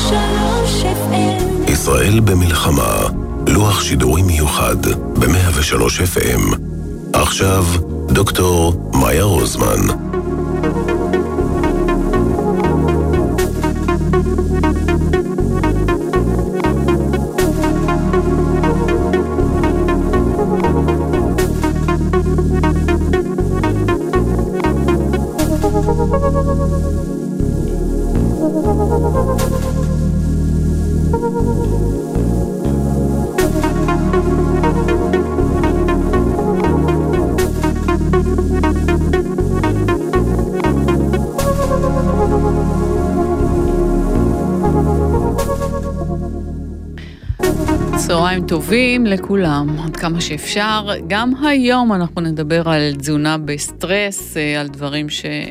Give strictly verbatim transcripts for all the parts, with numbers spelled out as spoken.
ושלוש אף אם. ישראל במלחמה, לוח שידורים מיוחד ב-מאה ושלוש אף אם. עכשיו דוקטור מאיה רוזמן. צהריים טובים לכולם, עד כמה שאפשר. גם היום אנחנו נדבר על תזונה בסטרס, על דברים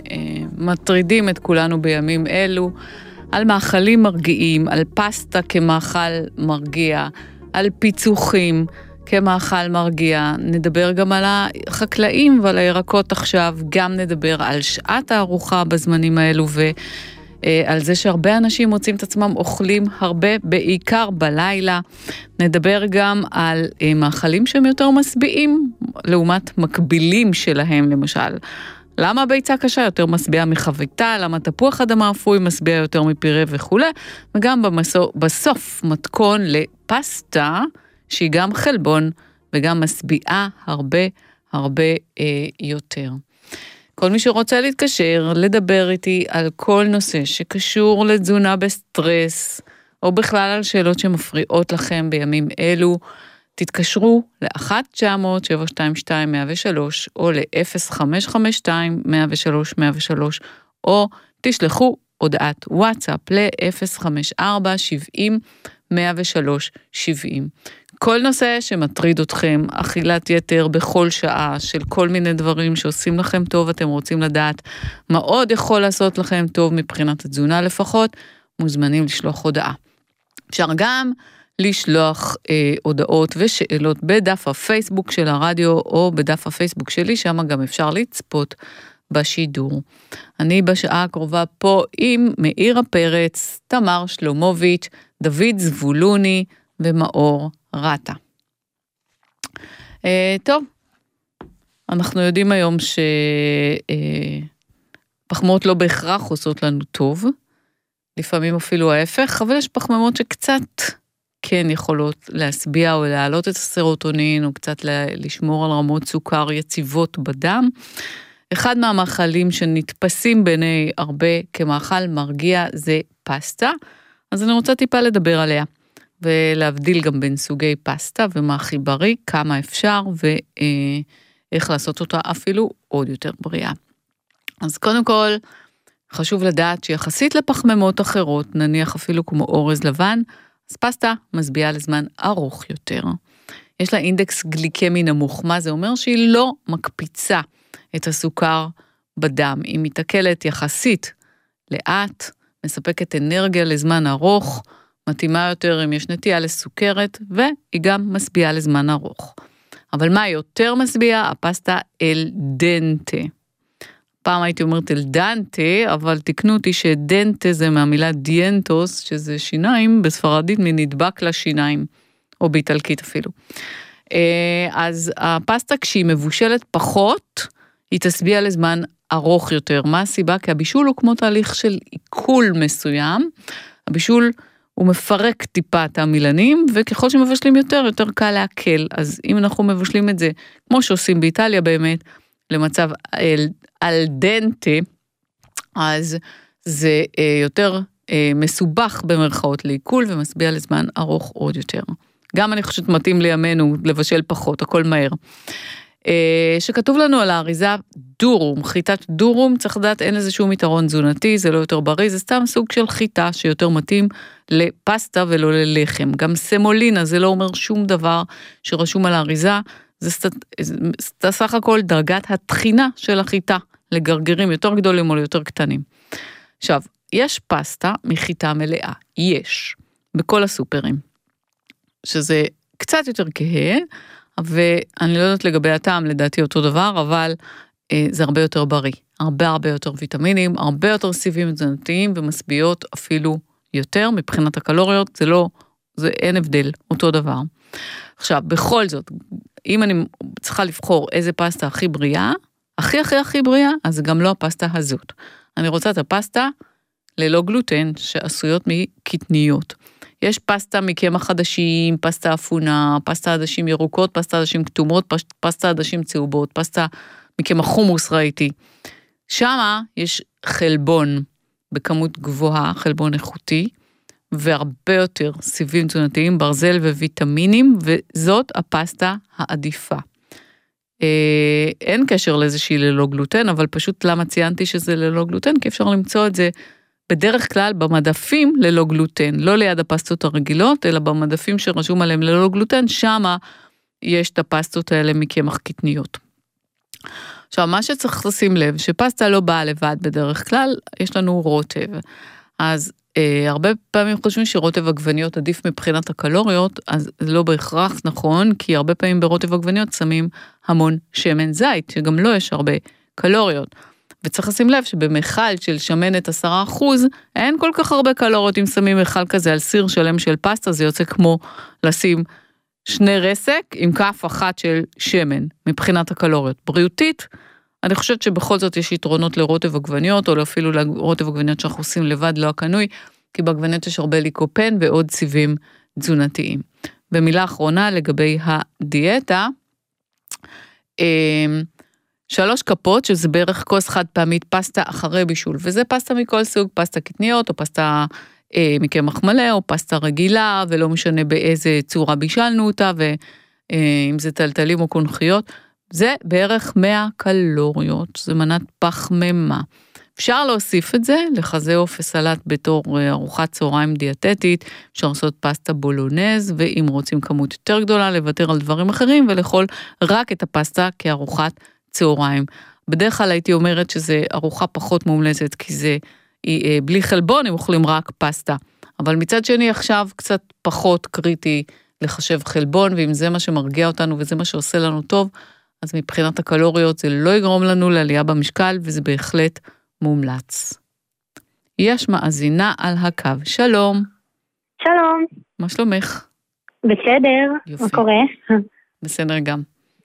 שמטרידים את כולנו בימים אלו, על מאכלים מרגיעים, על פסטה כמאכל מרגיע, על פיצוחים כמאכל מרגיע. נדבר גם על החקלאים ועל הירקות עכשיו, גם נדבר על שעת הארוחה בזמנים האלו ו... על זה שהרבה אנשים מוצאים את עצמם אוכלים הרבה, בעיקר בלילה. נדבר גם על מאכלים שהם יותר משביעים, לעומת מקבילים שלהם, למשל. למה ביצה קשה יותר משביעה מחביתה, למה תפוח אדמה אפוי משביע יותר מפירה וכו'. וגם במסו, בסוף מתכון לפסטה, שהיא גם חלבון, וגם משביעה הרבה הרבה אה, יותר. כל מי שרוצה להתקשר, לדבר איתי על כל נושא שקשור לתזונה בסטרס, או בכלל על שאלות שמפריעות לכם בימים אלו, תתקשרו ל-אחת תשע אפס אפס שבע שתיים שתיים מאה ושלוש, או ל-אפס חמש חמש שתיים מאה ושלוש מאה ושלוש, או תשלחו הודעת וואטסאפ ל-אפס חמש ארבע שבעים מאה ושלוש שבעים. כל נושא שמטריד אתכם, אכילת יתר בכל שעה של כל מיני דברים שעושים לכם טוב, אתם רוצים לדעת מה עוד יכול לעשות לכם טוב מבחינת התזונה לפחות, מוזמנים לשלוח הודעה. אפשר גם לשלוח אה, הודעות ושאלות בדף הפייסבוק של הרדיו, או בדף הפייסבוק שלי, שם גם אפשר לצפות בשידור. אני בשעה הקרובה פה עם מאיר הפרץ, תמר שלומוביץ', דוד זבולוני ומאור רטה. אה, טוב, אנחנו יודעים היום שפחמות לא בהכרח עושות לנו טוב, לפעמים אפילו ההפך, אבל יש פחמימות שקצת כן יכולות להסביע או להעלות את הסרוטונין, או קצת לשמור על רמות סוכר יציבות בדם. אחד מהמאכלים שנתפסים בעיני הרבה כמאכל מרגיע זה פסטה, אז אני רוצה טיפה לדבר עליה. ולהבדיל גם בין סוגי פסטה ומה הכי בריא, כמה אפשר ואיך לעשות אותה אפילו עוד יותר בריאה. אז קודם כל, חשוב לדעת שיחסית לפחמימות אחרות, נניח אפילו כמו אורז לבן, אז פסטה משביעה לזמן ארוך יותר. יש לה אינדקס גליקמי נמוך, מה זה אומר? שהיא לא מקפיצה את הסוכר בדם, היא מתעכלת יחסית לאט, מספקת אנרגיה לזמן ארוך, מתאימה יותר אם יש נטייה לסוכרת, והיא גם משביעה לזמן ארוך. אבל מה יותר משביעה? הפסטה אל דנטה. פעם הייתי אומרת אל דנטה, אבל תקנו אותי שדנטה זה מהמילה דיאנטוס, שזה שיניים, בספרדית מנדבק לשיניים, או באיטלקית אפילו. אז הפסטה כשהיא מבושלת פחות, היא תשביע לזמן ארוך יותר. מה הסיבה? כי הבישול הוא כמו תהליך של עיכול מסוים. הבישול הוא מפרק טיפה את המילנים, וככל שמבשלים יותר, יותר קל להקל. אז אם אנחנו מבשלים את זה, כמו שעושים באיטליה באמת, למצב אל, אל דנטה, אז זה אה, יותר אה, מסובך במרכאות לעיכול, ומשביע לזמן ארוך עוד יותר. גם אני חושבת מתאים לימינו לבשל פחות, הכל מהר. שכתוב לנו על האריזה דורום, חיטת דורום, צריך לדעת אין לזה שום יתרון תזונתי, זה לא יותר בריא, זה סתם סוג של חיטה שיותר מתאים לפסטה ולא ללחם. גם סמולינה, זה לא אומר שום דבר שרשום על האריזה, זה סך הכל דרגת התחינה של החיטה, לגרגרים יותר גדולים או יותר קטנים. עכשיו, יש פסטה מחיטה מלאה, יש, בכל הסופרים, שזה קצת יותר כהה, ואני לא יודעת לגבי הטעם, לדעתי אותו דבר, אבל אה, זה הרבה יותר בריא, הרבה הרבה יותר ויטמינים, הרבה יותר סיבים תזונתיים, ומשביעות אפילו יותר, מבחינת הקלוריות, זה לא, זה אין הבדל, אותו דבר. עכשיו, בכל זאת, אם אני צריכה לבחור איזה פסטה הכי בריאה, הכי הכי הכי בריאה, אז זה גם לא הפסטה הזאת. אני רוצה את הפסטה ללא גלוטן, שעשויות מקטניות. יש פסטה מקמח עדשים, פסטה אפונה, פסטה עדשים ירוקות, פסטה עדשים כתומות, פסטה עדשים צהובות, פסטה מקמח חומוס ראיתי. שמה יש חלבון בכמות גבוהה, חלבון איכותי, והרבה יותר סיבים תזונתיים, ברזל וויטמינים, וזאת הפסטה העדיפה. אין קשר לאיזושהי ללא גלוטן, אבל פשוט למה ציינתי שזה ללא גלוטן? כי אפשר למצוא את זה בדרך כלל במדפים ללא גלוטן, לא ליד הפסטות הרגילות, אלא במדפים שרשום עליהם ללא גלוטן, שמה יש את הפסטות האלה מקמח קטניות. עכשיו, מה שצריך לשים לב, שפסטה לא באה לבד בדרך כלל, יש לנו רוטב. אז אה, הרבה פעמים חושבים שרוטב עגבניות עדיף מבחינת הקלוריות, אז זה לא בהכרח נכון, כי הרבה פעמים ברוטב עגבניות שמים המון שמן זית, שגם לא יש הרבה קלוריות. וצריך לשים לב שבמכל של שמנת עשרה אחוז, אין כל כך הרבה קלוריות אם שמים מכל כזה על סיר שלם של פסטה, זה יוצא כמו לשים שני רסק עם כף אחת של שמן, מבחינת הקלוריות. בריאותית, אני חושבת שבכל זאת יש יתרונות לרוטב עגבניות, או אפילו לרוטב עגבניות שאנחנו עושים לבד, לא הקנוי, כי בעגבניות יש הרבה ליקופן ועוד סיבים תזונתיים. במילה אחרונה לגבי הדיאטה, שלוש כפות, שזה בערך כוס חד פעמית פסטה אחרי בישול, וזה פסטה מכל סוג, פסטה קטניות, או פסטה אה, מקמח מלא, או פסטה רגילה, ולא משנה באיזה צורה בישלנו אותה, ואם זה טלטלים או קונכיות, זה בערך מאה קלוריות, זה מנת פחמימה. אפשר להוסיף את זה לחזה עוף וסלט בתור ארוחת צהריים דיאטטית, אפשר לעשות פסטה בולונז, ואם רוצים כמות יותר גדולה, לוותר על דברים אחרים, ולאכול רק את הפסטה כארוחת צהריים. בדרך כלל הייתי אומרת שזה ארוחה פחות מומלצת, כי זה בלי חלבון, הם אוכלים רק פסטה. אבל מצד שני עכשיו קצת פחות קריטי לחשב חלבון, ואם זה מה שמרגיע אותנו וזה מה שעושה לנו טוב, אז מבחינת הקלוריות זה לא יגרום לנו לעלייה במשקל, וזה בהחלט מומלץ. יש מאזינה על הקו. שלום. שלום. מה שלומך? בסדר. יופי. מה קורה? בסדר גם.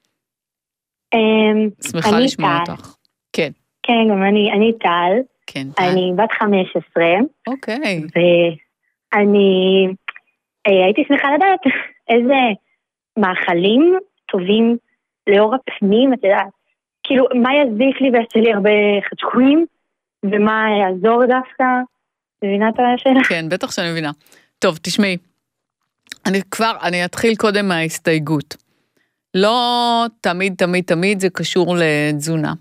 Um, שמחה לשמוע אותך. כן. כן, גם אני, אני טל. כן, טל. אני בת חמש עשרה. אוקיי. ואני אה, הייתי שמחה לדעת איזה מאכלים טובים לאור הפנים, אתה יודע, כאילו מה יזיק לי ויעשה לי הרבה חדשקויים, ומה יעזור דווקא, מבינה את השאלה? כן, בטח שאני מבינה. טוב, תשמעי, אני כבר, אני אתחיל קודם מההסתייגות. לא תמיד, תמיד, תמיד זה קשור לתזונה.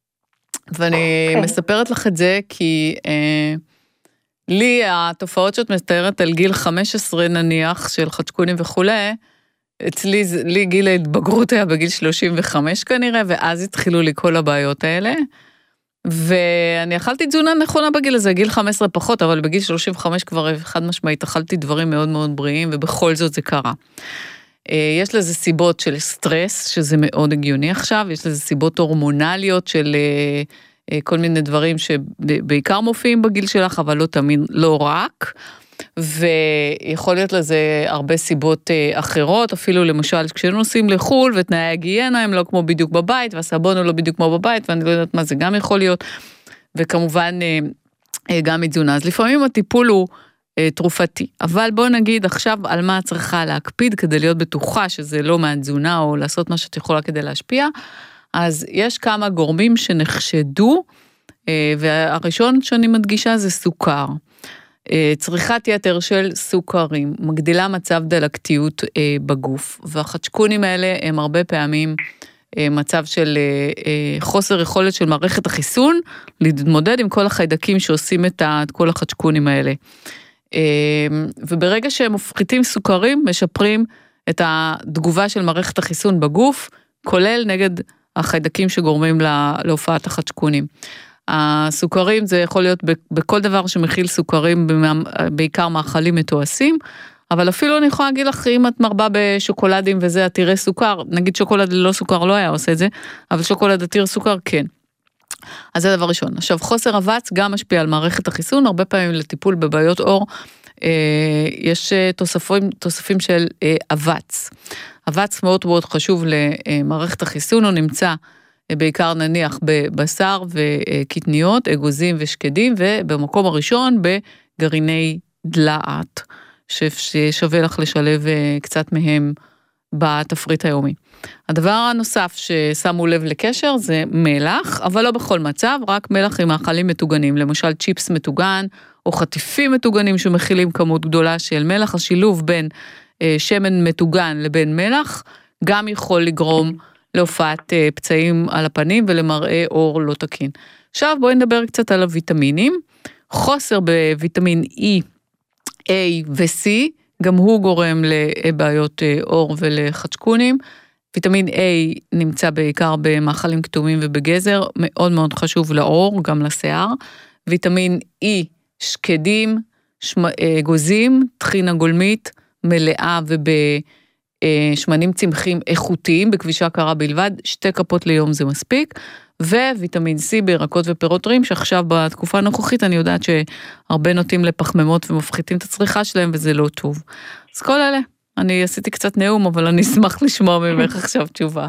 ואני okay. מספרת לך את זה כי אה, לי התופעות שאת מתארת על גיל חמש עשרה נניח של חדשקונים וכולי, אצלי לי גיל ההתבגרות היה בגיל שלושים וחמש כנראה, ואז התחילו לי כל הבעיות האלה, ואני אכלתי תזונה נכונה בגיל הזה, גיל חמש עשרה פחות, אבל בגיל שלושים וחמש כבר חד משמעית אכלתי דברים מאוד מאוד בריאים, ובכל זאת זה קרה. יש לזה סיבות של סטרס, שזה מאוד הגיוני עכשיו, יש לזה סיבות הורמונליות של כל מיני דברים שבעיקר מופיעים בגיל שלך, אבל לא תמיד, לא רק, ויכול להיות לזה הרבה סיבות אחרות, אפילו למשל כשנוסעים לחול, ותנאי ההיגיינה הם לא כמו בדיוק בבית, והסבון הוא לא בדיוק כמו בבית, ואני לא יודעת מה זה גם יכול להיות, וכמובן גם מתזונה. אז לפעמים הטיפול הוא תרופתי, אבל בוא נגיד עכשיו על מה צריכה להקפיד כדי להיות בטוחה שזה לא מהתזונה או לעשות מה שאת יכולה כדי להשפיע. אז יש כמה גורמים שנחשדו, והראשון שאני מדגישה זה סוכר. צריכת יתר של סוכרים מגדילה מצב דלקתיות בגוף, והחדשקונים האלה הם הרבה פעמים מצב של חוסר יכולת של מערכת החיסון להתמודד עם כל החיידקים שעושים את כל החדשקונים האלה. וברגע שהם מפחיתים סוכרים, משפרים את התגובה של מערכת החיסון בגוף, כולל נגד החיידקים שגורמים להופעת החדשקונים. הסוכרים זה יכול להיות בכל דבר שמכיל סוכרים, בעיקר מאכלים מתועשים, אבל אפילו אני יכולה להגיד לך, אם את מרבה בשוקולדים וזה עתירי סוכר, נגיד שוקולד ללא סוכר לא היה עושה את זה, אבל שוקולד עתיר סוכר כן. אז זה דבר ראשון. עכשיו, חוסר אבץ גם משפיע על מערכת החיסון, הרבה פעמים לטיפול בבעיות עור, אה, יש תוספים, תוספים של אה, אבץ. אבץ מאוד מאוד חשוב למערכת החיסון, הוא נמצא בעיקר נניח בבשר וקטניות, אגוזים ושקדים, ובמקום הראשון בגרעיני דלעת, ששווה לך לשלב קצת מהם בתפריט היומי. הדבר הנוסף ששמו לב לקשר זה מלח, אבל לא בכל מצב, רק מלח עם מאכלים מטוגנים, למשל צ'יפס מטוגן, או חטיפים מטוגנים שמכילים כמות גדולה של מלח, השילוב בין שמן מטוגן לבין מלח, גם יכול לגרום להופעת פצעים על הפנים ולמראה אור לא תקין. עכשיו בואי נדבר קצת על הוויטמינים. חוסר בוויטמין E, A ו-C, גם הוא גורם לבעיות אור ולחצ'קונים. ויטמין A נמצא בעיקר במאכלים כתומים ובגזר, מאוד מאוד חשוב לאור, גם לשיער. ויטמין E, שקדים, גוזים, טחינה גולמית, מלאה ובשמנים צמחים איכותיים, בכבישה קרה בלבד, שתי כפות ליום זה מספיק, וויטמין C בירקות ופירות טריים, שעכשיו בתקופה הנוכחית אני יודעת שהרבה נוטים לפחמימות ומפחיתים את הצריכה שלהם, וזה לא טוב. אז כל אלה, אני עשיתי קצת נאום, אבל אני אשמח לשמוע ממך עכשיו תשובה.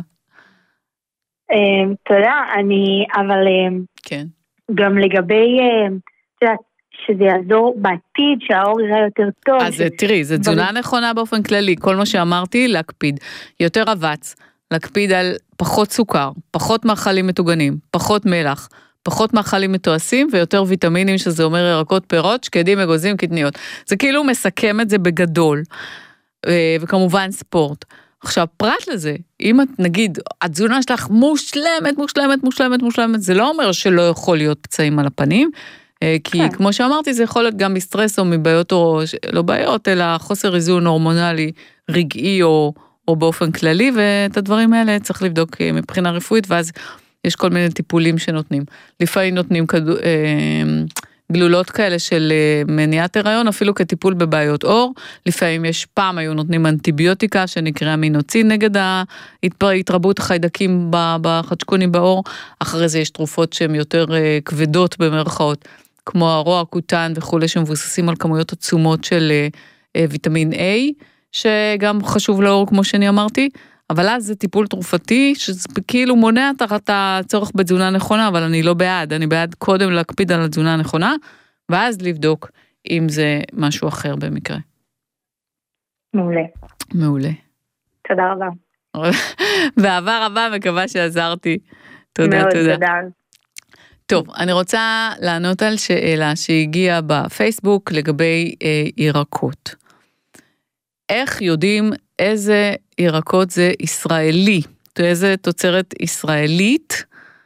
תודה, אני, אבל כן. גם לגבי, שזה יעזור בעתיד, שהאור יראה יותר טוב. אז תראי, זו תזונה נכונה באופן כללי, כל מה שאמרתי, להקפיד. יותר אבץ, להקפיד על פחות סוכר, פחות מאכלים מטוגנים, פחות מלח, פחות מאכלים מתועשים, ויותר ויטמינים, שזה אומר ירקות, פירות, שקדים, אגוזים, קטניות. זה כאילו מסכם את זה בגדול, וכמובן ספורט. עכשיו, פרט לזה, אם את נגיד, התזונה שלך מושלמת, מושלמת, מושלמת, מושלמת, זה לא אומר שלא יכול להיות פצעים על הפנים, כי כן. כמו שאמרתי, זה יכול להיות גם מסטרס או מבעיות, או לא בעיות, אלא חוסר איזון הורמונלי, רגעי או, או באופן כללי, ואת הדברים האלה צריך לבדוק מבחינה רפואית, ואז יש כל מיני טיפולים שנותנים. לפעמים נותנים כדו, אה, גלולות כאלה של מניעת הריון, אפילו כטיפול בבעיות אור, לפעמים יש פעם היו נותנים אנטיביוטיקה, שנקרא מינוצין נגד ההתרבות החיידקים בחדשקונים באור, אחרי זה יש תרופות שהן יותר כבדות במרכאות, כמו הרוע, קוטן וכו', שמבוססים על כמויות עצומות של ויטמין A, שגם חשוב לאור כמו שאני אמרתי, אבל אז זה טיפול תרופתי, שכאילו מונע תחת הצורך בתזונה נכונה, אבל אני לא בעד, אני בעד קודם להקפיד על התזונה הנכונה, ואז לבדוק אם זה משהו אחר במקרה. מעולה. מעולה. תודה רבה. באהבה רבה, מקווה שעזרתי. תודה, מאוד תודה. תודה. טוב, אני רוצה לענות על שאלה שהגיעה בפייסבוק לגבי אה, ירקות. איך יודעים איזה ירקות זה ישראלי, איזה תוצרת ישראלית,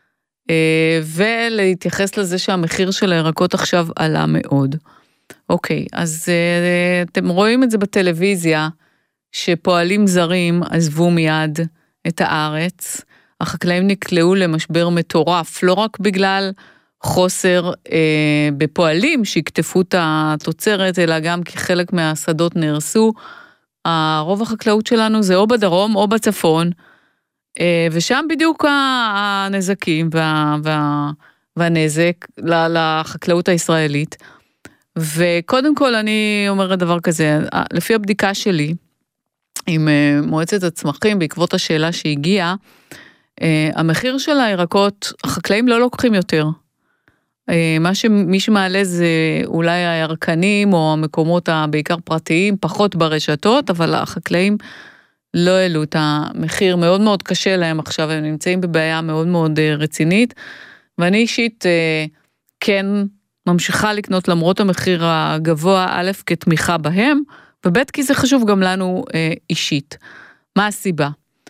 ולהתייחס לזה שהמחיר של הירקות עכשיו עלה מאוד. אוקיי, אז אתם רואים את זה בטלוויזיה, שפועלים זרים עזבו מיד את הארץ, החקלאים נקלעו למשבר מטורף, לא רק בגלל חוסר אה, בפועלים שיקטפו את התוצרת, אלא גם כי חלק מהשדות נהרסו, הרוב החקלאות שלנו זה או בדרום או בצפון, ושם בדיוק הנזקים וה, וה, והנזק לחקלאות הישראלית. וקודם כל אני אומרת דבר כזה, לפי הבדיקה שלי, עם מועצת הצמחים, בעקבות השאלה שהגיעה, המחיר של הירקות, החקלאים לא לוקחים יותר. מה שמי שמעלה זה אולי הירקנים או המקומות הבעיקר פרטיים, פחות ברשתות, אבל החקלאים לא העלו את המחיר, מאוד מאוד קשה להם עכשיו, הם נמצאים בבעיה מאוד מאוד רצינית, ואני אישית כן ממשיכה לקנות למרות המחיר הגבוה, א' כתמיכה בהם, וב' כי זה חשוב גם לנו אישית. מה הסיבה?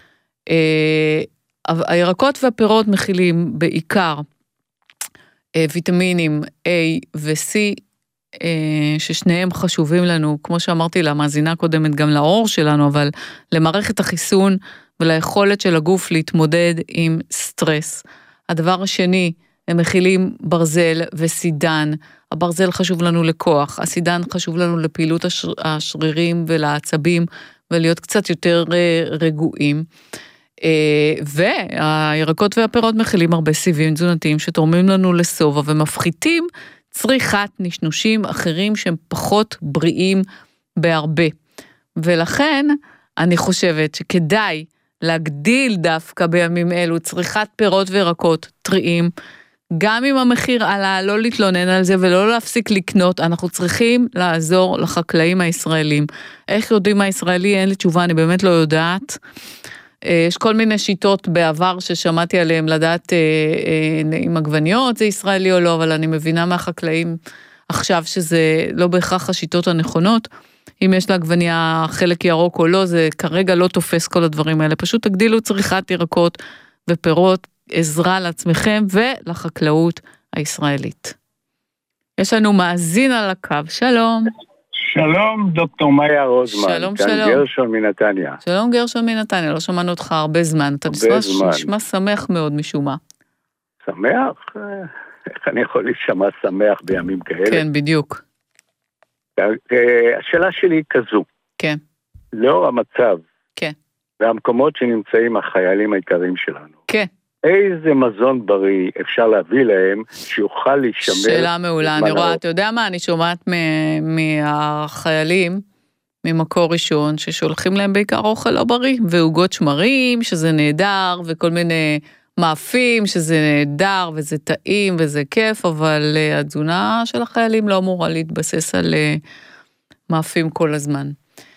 הירקות והפירות מכילים בעיקר, ויטמינים A ו-C, ששניהם חשובים לנו, כמו שאמרתי למאזינה קודמת, גם לאור שלנו, אבל למערכת החיסון וליכולת של הגוף להתמודד עם סטרס. הדבר השני, הם מכילים ברזל וסידן. הברזל חשוב לנו לכוח, הסידן חשוב לנו לפעילות השרירים ולעצבים, ולהיות קצת יותר רגועים. והירקות והפירות מכילים הרבה סיבים תזונתיים שתורמים לנו לשובע ומפחיתים צריכת נשנושים אחרים שהם פחות בריאים בהרבה. ולכן אני חושבת שכדאי להגדיל דווקא בימים אלו צריכת פירות וירקות טריים, גם אם המחיר עלה, לא להתלונן על זה ולא להפסיק לקנות, אנחנו צריכים לעזור לחקלאים הישראלים. איך יודעים מה ישראלי? אין לי תשובה, אני באמת לא יודעת. יש כל מיני שיטות בעבר ששמעתי עליהם לדעת אם עגבניות זה ישראלי או לא, אבל אני מבינה מהחקלאים עכשיו שזה לא בהכרח השיטות הנכונות. אם יש לעגבניה חלק ירוק או לא, זה כרגע לא תופס כל הדברים האלה. פשוט תגדילו צריכת ירקות ופירות, עזרה לעצמכם ולחקלאות הישראלית. יש לנו מאזין על הקו, שלום. שלום, דוקטור מאיה רוזמן. שלום, שלום. כאן גרשון מנתניה. שלום, גרשון מנתניה, לא שמענו אותך הרבה זמן. אתה נשמע, נשמע שמח מאוד משום מה. שמח? איך אני יכול להישמע שמח בימים כאלה? כן, בדיוק. השאלה שלי היא כזו. כן. לאור המצב. כן. והמקומות שנמצאים החיילים העיקריים שלנו. כן. איזה מזון בריא אפשר להביא להם שיוכל להישמר? שאלה מעולה, אני רואה, אתה יודע מה, אני שומעת מהחיילים, ממקור ראשון, ששולחים להם בעיקר אוכל לא בריא, ועוגות שמרים, שזה נהדר, וכל מיני מאפים, שזה נהדר, וזה טעים, וזה כיף, אבל התזונה של החיילים לא אמורה להתבסס על מאפים כל הזמן.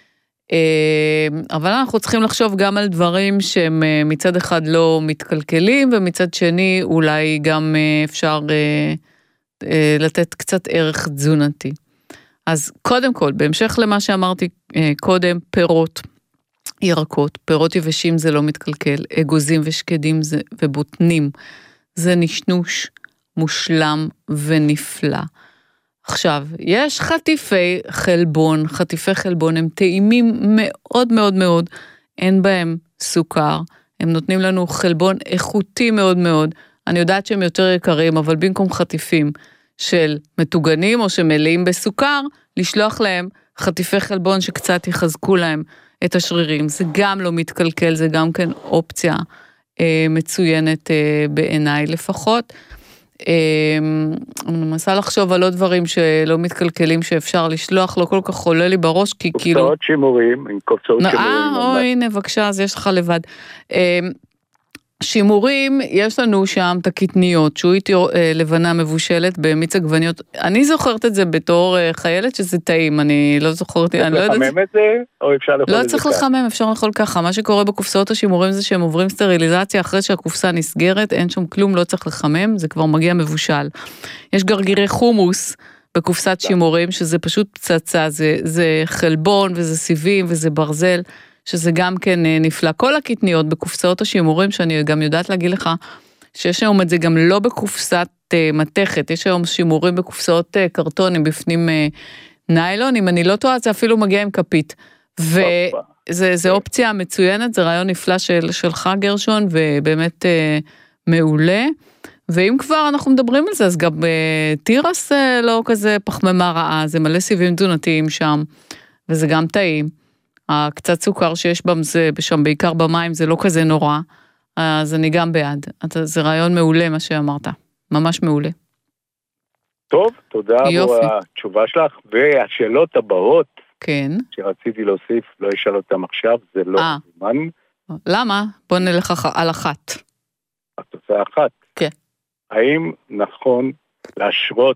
אבל אנחנו צריכים לחשוב גם על דברים שהם מצד אחד לא מתקלקלים, ומצד שני אולי גם אפשר לתת קצת ערך תזונתי. אז קודם כל, בהמשך למה שאמרתי קודם, פירות, ירקות, פירות יבשים זה לא מתקלקל, אגוזים ושקדים זה, ובוטנים, זה נשנוש מושלם ונפלא. עכשיו, יש חטיפי חלבון, חטיפי חלבון הם טעימים מאוד מאוד מאוד, אין בהם סוכר, הם נותנים לנו חלבון איכותי מאוד מאוד, אני יודעת שהם יותר יקרים, אבל במקום חטיפים של מטוגנים או שמלאים בסוכר, לשלוח להם חטיפי חלבון שקצת יחזקו להם את השרירים, זה גם לא מתקלקל, זה גם כן אופציה אה, מצוינת אה, בעיניי לפחות, אני מנסה לחשוב על עוד דברים שלא מתקלקלים שאפשר לשלוח, לא כל כך עולה לי בראש, כי כאילו... קופסאות שימורים, עם קופסאות שימורים. אה, או הנה, בבקשה, אז יש לך לבד. שימורים, יש לנו שם את הקטניות, שועית לבנה מבושלת במיץ עגבניות. אני זוכרת את זה בתור חיילת שזה טעים, אני לא זוכרת, אני לא יודעת... צריך לחמם את זה, או אפשר לאכול את זה? לא צריך לחמם, אפשר לאכול ככה. מה שקורה בקופסאות השימורים זה שהם עוברים סטריליזציה, אחרי שהקופסה נסגרת, אין שם כלום, לא צריך לחמם, זה כבר מגיע מבושל. יש גרגירי חומוס בקופסת שימורים, שזה פשוט פצצה, זה, זה חלבון וזה סיבים וזה ברזל, שזה גם כן נפלא. כל הקטניות בקופסאות השימורים, שאני גם יודעת להגיד לך, שיש היום את זה גם לא בקופסת מתכת, יש היום שימורים בקופסאות קרטונים, בפנים ניילון, אם אני לא טועה, זה אפילו מגיע עם כפית. וזה אופציה מצוינת, זה רעיון נפלא של, שלך גרשון, ובאמת מעולה. ואם כבר אנחנו מדברים על זה, אז גם תירס לא כזה פחמימה רעה, זה מלא סיבים תזונתיים שם, וזה גם טעים. הקצת סוכר שיש בם זה, שם בעיקר במים, זה לא כזה נורא, אז אני גם בעד. זה רעיון מעולה מה שאמרת, ממש מעולה. טוב, תודה עבור התשובה שלך, והשאלות הבאות, כן. שרציתי להוסיף, לא אשאל אותם עכשיו, זה לא זמן. למה? בוא נלך על אחת. התוצאה אחת. כן. האם נכון להשרות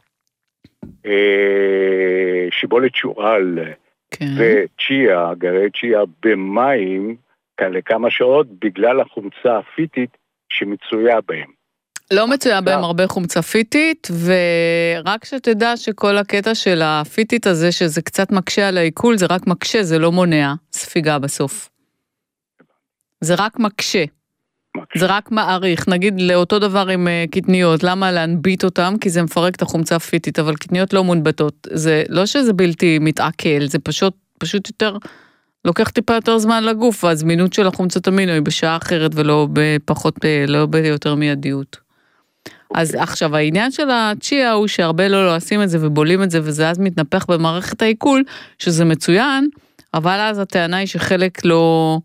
אה, שיבולת שועל, כן. וצ'יה, גרעי צ'יה במים, כאן לכמה שעות, בגלל החומצה הפיטית שמצויה בהם. לא מצויה בהם הרבה חומצה פיטית, ורק שתדע שכל הקטע של הפיטית הזה, שזה קצת מקשה על העיכול, זה רק מקשה, זה לא מונע ספיגה בסוף. זה רק מקשה. מקשה. זה רק מעריך. נגיד לאותו דבר עם קטניות, למה להנביט אותם? כי זה מפרק את החומצה הפיטית, אבל קטניות לא מונבטות. זה לא שזה בלתי מתעכל, זה פשוט, פשוט יותר, לוקח טיפה יותר זמן לגוף, והזמינות של החומצת אמינו היא בשעה אחרת, ולא בפחות, לא ביותר מיידיות. אז עכשיו העניין של הצ'יה הוא שהרבה לא לא עושים את זה ובולים את זה, וזה אז מתנפח במערכת העיכול, שזה מצוין, אבל אז הטענה היא שחלק לא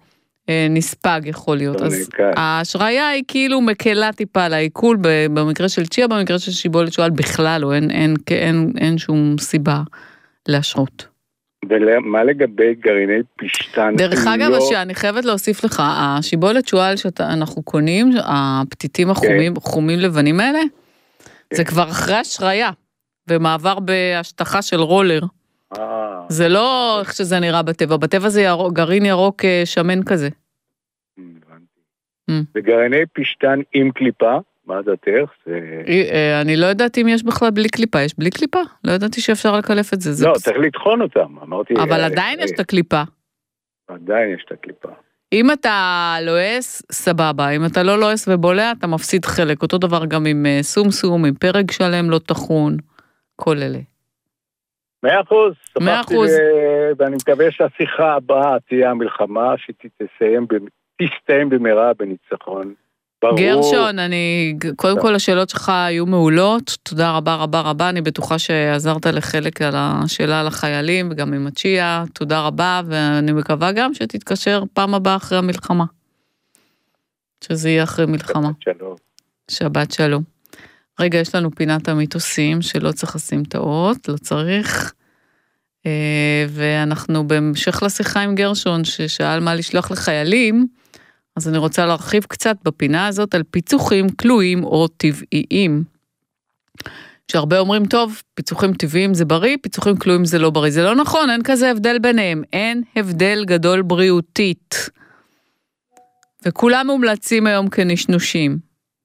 נספג יכול להיות. אז ההשראיה היא כאילו מקלה טיפה על העיכול, במקרה של צ'יה, במקרה של שיבולת שועל בכלל, או אין, אין, אין, אין שום סיבה להשרות. ומה לגבי גרעיני פשטן? דרך אגב, לא... אני חייבת להוסיף לך, השיבולת שועל שאנחנו קונים, הפתיתים החומים, כן. חומים לבנים האלה, כן. זה כבר אחרי השריה, ומעבר בהשטחה של רולר. אה. זה לא איך שזה נראה בטבע, בטבע זה ירוק, גרעין ירוק שמן כזה. הבנתי. וגרעיני פשטן עם קליפה? מה דעתך? אני לא יודעת אם יש בכלל בלי קליפה, יש בלי קליפה? לא ידעתי שאפשר לקלף את זה. לא, צריך לטחון אותם, אמרתי. אבל עדיין יש את הקליפה. עדיין יש את הקליפה. אם אתה לועס, סבבה, אם אתה לא לועס ובולע, אתה מפסיד חלק, אותו דבר גם עם סום סום, עם פרק שלם לא טחון, כל אלה. מאה אחוז. מאה אחוז. ואני מקווה שהשיחה הבאה תהיה המלחמה, שתסתיים במהרה בניצחון. גרשון, אני, קודם כל השאלות שלך היו מעולות, תודה רבה רבה רבה, אני בטוחה שעזרת לחלק על השאלה על החיילים, וגם עם הצ'יה, תודה רבה, ואני מקווה גם שתתקשר פעם הבאה אחרי המלחמה. שזה יהיה אחרי מלחמה. שבת שלום. שבת שלום. רגע, יש לנו פינת המיתוסים, שלא צריך לשים תאות, לא צריך, ואנחנו בהמשך לשיחה עם גרשון, ששאל מה לשלוח לחיילים, אז אני רוצה להרחיב קצת בפינה הזאת על פיצוחים כלואים או טבעיים. שהרבה אומרים, טוב, פיצוחים טבעיים זה בריא, פיצוחים כלואים זה לא בריא. זה לא נכון, אין כזה הבדל ביניהם. אין הבדל גדול בריאותית. וכולם מומלצים היום כנשנושים.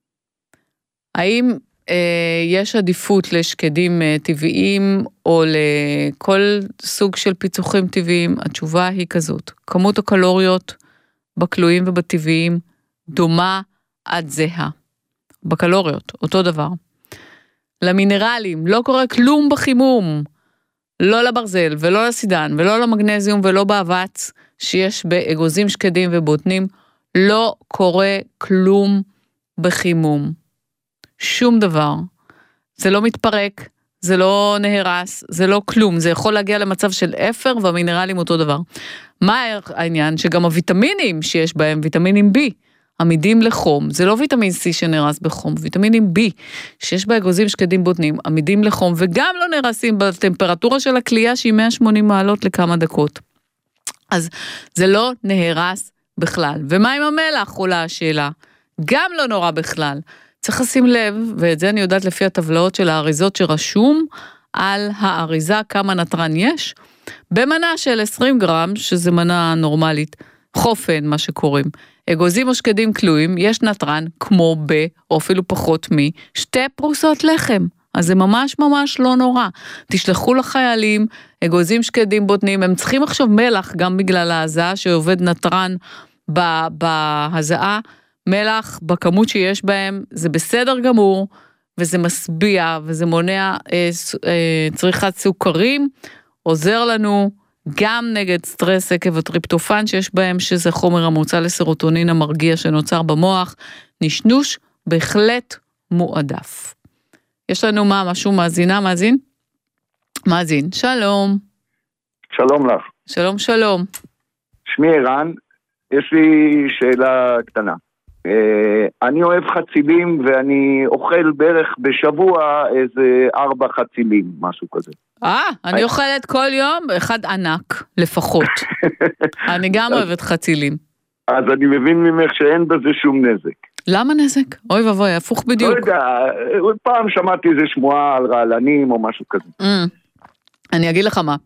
האם אה, יש עדיפות לשקדים אה, טבעיים או לכל סוג של פיצוחים טבעיים? התשובה היא כזאת. כמות הקלוריות בכלואים ובטבעיים דומה עד זהה. בקלוריות, אותו דבר. למינרלים, לא קורה כלום בחימום. לא לברזל ולא לסידן ולא למגנזיום ולא באבץ שיש באגוזים שקדים ובוטנים. לא קורה כלום בחימום. שום דבר. זה לא מתפרק, זה לא נהרס, זה לא כלום. זה יכול להגיע למצב של אפר והמינרלים אותו דבר. מה העניין? שגם הוויטמינים שיש בהם, ויטמינים B, עמידים לחום, זה לא ויטמין C שנרס בחום, ויטמינים B, שיש באגוזים שקדים בוטנים, עמידים לחום, וגם לא נרסים בטמפרטורה של הכלייה, שהיא מאה ושמונים מעלות לכמה דקות. אז זה לא נהרס בכלל. ומה עם המלח? עולה השאלה. גם לא נורא בכלל. צריך לשים לב, ואת זה אני יודעת לפי הטבלאות של האריזות שרשום, על האריזה כמה נטרן יש, במנה של עשרים גרם, שזה מנה נורמלית, חופן, מה שקוראים, אגוזים או שקדים כלואים, יש נטרן כמו ב, או אפילו פחות מ, שתי פרוסות לחם. אז זה ממש ממש לא נורא. תשלחו לחיילים, אגוזים שקדים בוטנים, הם צריכים עכשיו מלח, גם בגלל ההזעה שעובד נטרן בהזעה, מלח בכמות שיש בהם, זה בסדר גמור, וזה מסביע, וזה מונע אה, אה, צריכת סוכרים, עוזר לנו גם נגד סטרס עקב הטריפטופן שיש בהם, שזה חומר המוצא לסרוטונין המרגיע שנוצר במוח, נשנוש בהחלט מועדף. יש לנו מה, משהו מאזינה, מאזין? מאזין, שלום. שלום לך. שלום, שלום. שמי ערן, יש לי שאלה קטנה. אני אוהב חצילים ואני אוכל בערך בשבוע איזה ארבע חצילים, משהו כזה. אה, אני אוכלת כל יום אחד ענק לפחות. אני גם אוהבת חצילים. אז אני מבין ממך שאין בזה שום נזק. למה נזק? אוי ובוי, הפוך בדיוק. לא יודע, פעם שמעתי איזה שמועה על רעלנים או משהו כזה. אני אגיד לך מה.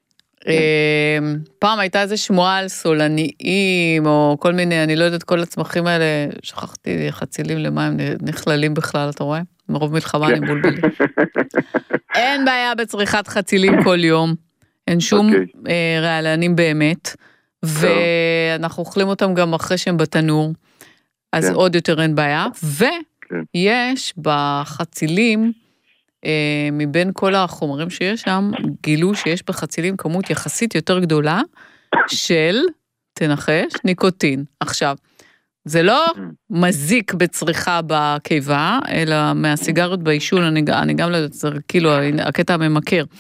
פעם הייתה איזה שמועה על סולניים, או כל מיני, אני לא יודעת, כל הצמחים האלה, שכחתי חצילים למה הם נכללים בכלל, אתה רואה? מרוב מלחמה אני בולבלי. אין בעיה בצריכת חצילים כל יום, אין שום רעלנים באמת, ואנחנו אוכלים אותם גם אחרי שהם בתנור, אז עוד יותר אין בעיה, ויש בחצילים, מבין כל החומרים שיש שם, גילו שיש בחצילים כמות יחסית יותר גדולה של, תנחש, ניקוטין. עכשיו, זה לא מזיק בצריכה בקיבה, אלא מהסיגריות בעישון, אני, אני גם לא יודעת, זה כאילו הקטע הממכר,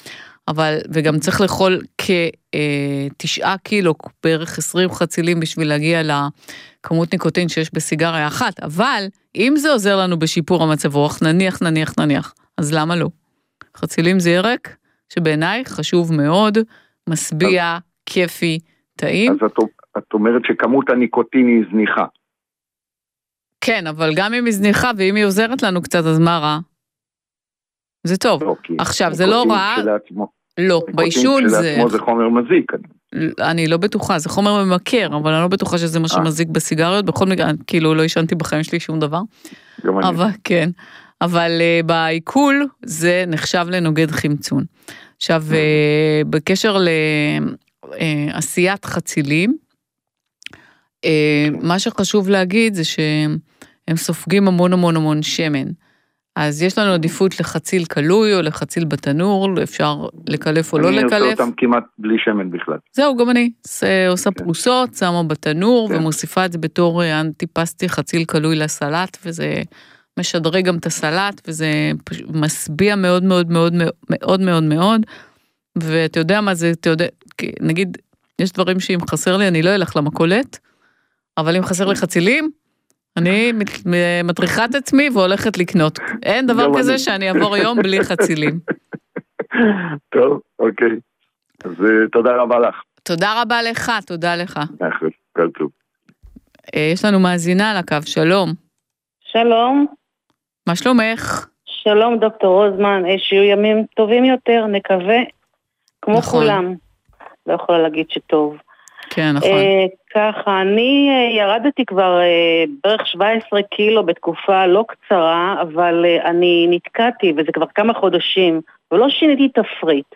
אבל, וגם צריך לאכול כתשעה קילו, בערך עשרים חצילים בשביל להגיע לכמות ניקוטין שיש בסיגריה אחת, אבל אם זה עוזר לנו בשיפור המצב רוח, נניח, נניח, נניח, אז למה לא? חצילים זה ירק שבעיניי חשוב מאוד, משביע, כיפי, טעים. אז את, את אומרת שכמות הניקוטין היא זניחה. כן, אבל גם אם היא זניחה ואם היא עוזרת לנו קצת, אז מה רע? זה טוב. אוקיי. עכשיו, זה לא רע. לא, בעישון זה... ניקוטין זה חומר מזיק. אני לא בטוחה, זה חומר ממכר, אבל אני לא בטוחה שזה מה שמזיק בסיגריות, בכל מקרה, כאילו לא ישנתי בחיים שלי שום דבר. גם אני. אבל כן, אבל uh, בעיכול זה נחשב לנוגד חמצון. עכשיו, uh, בקשר לעשיית uh, חצילים, uh, מה שחשוב להגיד זה שהם סופגים המון המון המון שמן. אז יש לנו עדיפות לחציל קלוי או לחציל בתנור, אפשר לקלף או לא לקלף. אני עושה אותם כמעט בלי שמן בכלל. זהו, גם אני. עושה פרוסות, שמה בתנור ומוסיפה את זה בתור אנטיפסטי חציל קלוי לסלט, וזה משדרג גם את הסלט, וזה משביע מאוד מאוד מאוד מאוד מאוד מאוד, ואתה יודע מה זה, אתה יודע, נגיד, יש דברים שאם חסר לי, אני לא אלך למכולת, אבל אם חסר לי חצילים, אני מטריחה את עצמי והולכת לקנות. אין דבר כזה שאני אעבור יום בלי חצילים. טוב, אוקיי. אז תודה רבה לך. תודה רבה לך, תודה לך. נכון, כל טוב. יש לנו מאזינה על הקו, שלום. שלום. מה שלומך? שלום דוקטור רוזמן, שיהיו ימים טובים יותר, נקווה, כמו כולם. לא יכולה להגיד שטוב. כן, נכון. ככה, אני ירדתי כבר בערך שבע עשרה קילו בתקופה לא קצרה, אבל אני נתקעתי, וזה כבר כמה חודשים, ולא שיניתי תפריט.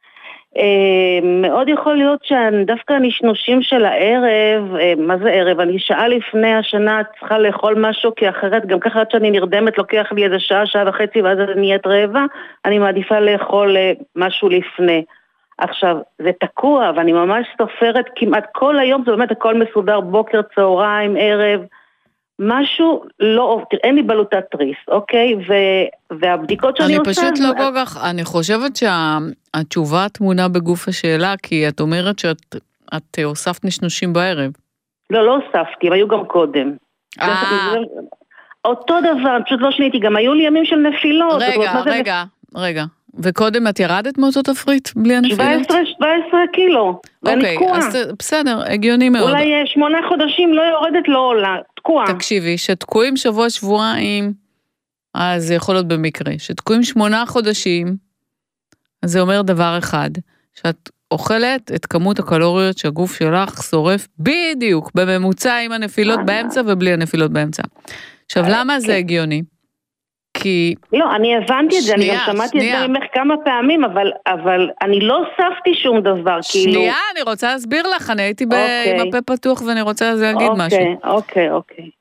מאוד יכול להיות שדווקא הנשנושים של הערב, מה זה ערב? אני שעה לפני השנה צריכה לאכול משהו, כי אחרת, גם ככה עד שאני נרדמת, לוקח לי איזה שעה, שעה וחצי, ואז אני נהיית רעבה, אני מעדיפה לאכול משהו לפני. עכשיו, זה תקוע, ואני ממש סופרת כמעט כל היום, זה באמת הכל מסודר, בוקר, צהריים, ערב, משהו לא, תראה, אין לי בלוטת תריס, אוקיי? ו, והבדיקות שאני עושה... אני פשוט לא כל כך, אני חושבת שהתשובה תמונה בגוף השאלה, כי את אומרת שאת את הוספת נשנושים בערב. לא, לא הוספתי, הם היו גם קודם. אה. אותו דבר, פשוט לא שניתי, גם היו לי ימים של נפילות. רגע, רגע, רגע. וקודם את ירדת מאותו תפריט בלי הנפילות? שבע עשרה קילו. אוקיי, אז בסדר, הגיוני מאוד. אולי שמונה חודשים לא יורדת, לא עולה, תקועה. תקשיבי, שתקועים שבוע שבועיים, אז זה יכול להיות במקרה. שתקועים שמונה חודשים, אז זה אומר דבר אחד, שאת אוכלת את כמות הקלוריות שהגוף שלך שורף בדיוק, בממוצע עם הנפילות באמצע ובלי הנפילות באמצע. עכשיו, למה זה הגיוני? כי... לא, אני הבנתי את זה, אני גם שמעתי את זה ממך כמה פעמים, אבל, אבל אני לא הוספתי שום דבר, כאילו... שנייה, אני רוצה להסביר לך, אני הייתי עם הפה פתוח ואני רוצה להגיד משהו. אוקיי, אוקיי.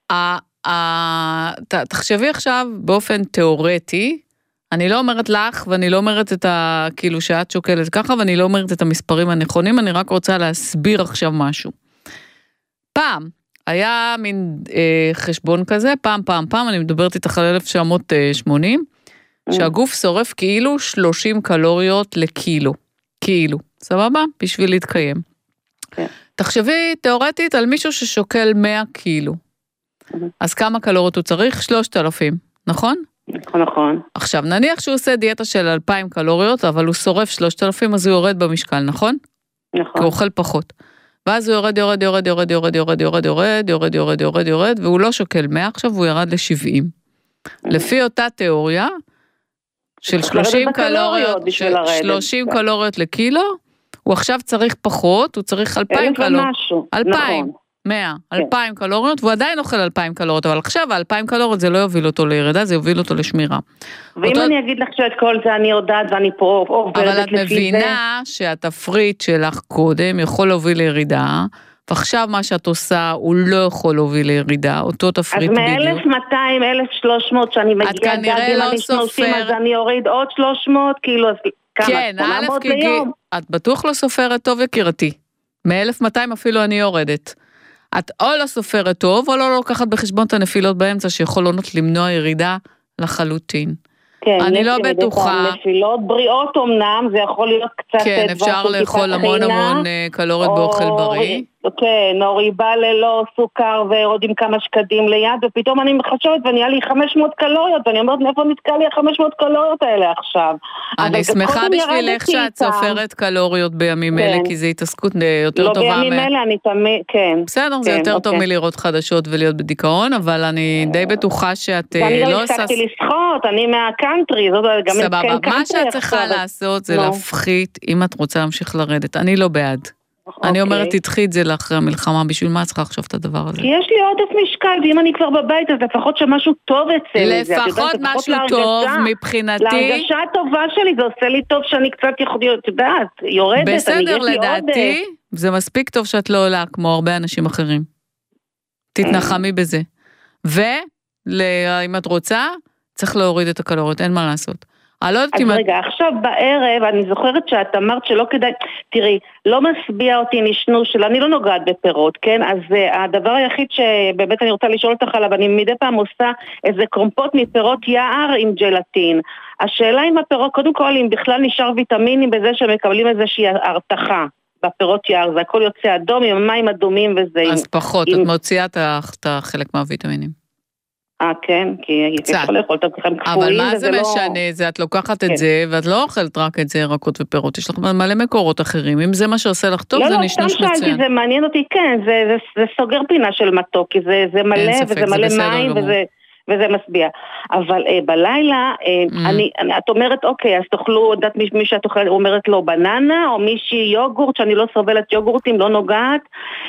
תחשבי עכשיו באופן תיאורטי, אני לא אומרת לך, ואני לא אומרת את ה... כאילו שאת שוקלת ככה, ואני לא אומרת את המספרים הנכונים, אני רק רוצה להסביר עכשיו משהו. פעם, היה מין אה, חשבון כזה, פעם, פעם, פעם, אני מדברת איתך על אלף תשע מאות שמונים, שהגוף שורף כאילו שלושים קלוריות לקילו. כאילו, סבבה? בשביל להתקיים. כן. תחשבי תיאורטית על מישהו ששוקל מאה קילו. אז כמה קלוריות הוא צריך? שלושת אלפים, נכון? נכון, נכון. עכשיו, נניח שהוא עושה דיאטה של אלפיים קלוריות, אבל הוא שורף שלושת אלפים, אז הוא יורד במשקל, נכון? נכון. כי הוא אוכל פחות. ואז הוא יורד, יורד, יורד, יורד, יורד, יורד, יורד, יורד, יורד, יורד, יורד, יורד, והוא לא שוקל מאה, עכשיו הוא ירד ל-שבעים. לפי אותה תיאוריה, של שלושים קלוריות, שלושים קלוריות לקילו, הוא עכשיו צריך פחות, הוא צריך אלפיים קלוריות. אלפיים, מאה, אלפיים קלוריות, והוא עדיין אוכל אלפיים קלוריות, אבל עכשיו האלפיים קלוריות זה לא יוביל אותו לירידה, זה יוביל אותו לשמירה. ואם אני אגיד לך שאת כל זה אני יודעת ואני פה עוברת לפי זה... אבל את מבינה שהתפריט שלך קודם יכול להוביל לירידה, ועכשיו מה שאת עושה הוא לא יכול להוביל לירידה, אותו תפריט בדיוק. אז מ-אלף מאתיים, אלף ושלוש מאות שאני מגיעה כנראה לא סופר... אז אני אוריד עוד שלוש מאות, כאילו, אז כמה? כן, א' כי את בטוח לא סופרת טוב יקירתי. מ-אלף מאתיים אפילו אני יורדת. את או לא סופרת טוב, או לא לוקחת בחשבון את הנפילות באמצע, שיכולות למנוע ירידה לחלוטין. כן, אני לא בטוחה. נפילות בריאות אמנם, זה יכול להיות קצת... כן, אפשר לאכול המון המון קלוריות באוכל בריא. כן, או ריבה ללא סוכר ועוד עם כמה שקדים ליד, ופתאום אני מחשבת ונהיה לי חמש מאות קלוריות, ואני אומרת, מאיפה נתקע לי ה-חמש מאות קלוריות האלה עכשיו? אני שמחה בשבילך שאת סופרת קלוריות בימים אלה, כי זו התעסקות יותר טובה. לא בימים אלה, אני תמיד, כן. בסדר, זה יותר טוב מלראות חדשות ולהיות בדיכאון, אבל אני די בטוחה שאת לא... ואני לא הפסקתי לשחות, אני מהקאנטרי, זאת גם... סבבה, מה שאת צריכה לעשות זה להפחית, אם את רוצה להמשיך לרדת. אני לא בעד. אני אומרת, תדחי את זה לאחרי המלחמה, בשביל מה צריכה עכשיו את הדבר הזה? כי יש לי עודף משקל, ואם אני כבר בבית, אז לפחות שמשהו טוב אצל זה. לפחות משהו טוב, מבחינתי... להרגשה הטובה שלי, זה עושה לי טוב שאני קצת יכולה, את יודעת, יורדת, אני יש לי עודף. בסדר, לדעתי, זה מספיק טוב שאת לא עולה, כמו הרבה אנשים אחרים. תתנחמי בזה. ואם את רוצה, צריך להוריד את הקלוריות, אין מה לעשות. אז רגע, עכשיו בערב, אני זוכרת שאת אמרת שלא כדאי, תראי, לא מסביע אותי נשנוש של, אני לא נוגעת בפירות, כן? אז הדבר היחיד שבאמת אני רוצה לשאול אותך עליו, אני מדי פעם עושה איזה קומפוט מפירות יער עם ג'לטין. השאלה אם הפירות, קודם כל, אם בכלל נשאר ויטמינים בזה שמקבלים איזושהי הרתחה בפירות יער, זה הכל יוצא אדום עם מים אדומים וזה. אז פחות, את מוציאה את החלק מהוויטמינים. אה, כן, כי יכול לאכול את הכם כפויים. אבל מה זה משנה? זה את לוקחת את זה, ואת לא אוכלת רק את זה, ירקות ופירות, יש לך מלא מקורות אחרים. אם זה מה שעושה לך טוב, זה נשנוש מצוין. לא, לא, סתם שאלתי, זה מעניין אותי, כן, זה סוגר פינה של מתוק, כי זה מלא, וזה מלא מים, וזה... וזה מסביע. אבל אה, בלילה, אה, mm. אני, אני, את אומרת, אוקיי, אז תאכלו, יודעת מי, מי שאת אוכלת, אומרת לו בננה, או מישהי יוגורט, שאני לא סובלת יוגורטים, לא נוגעת,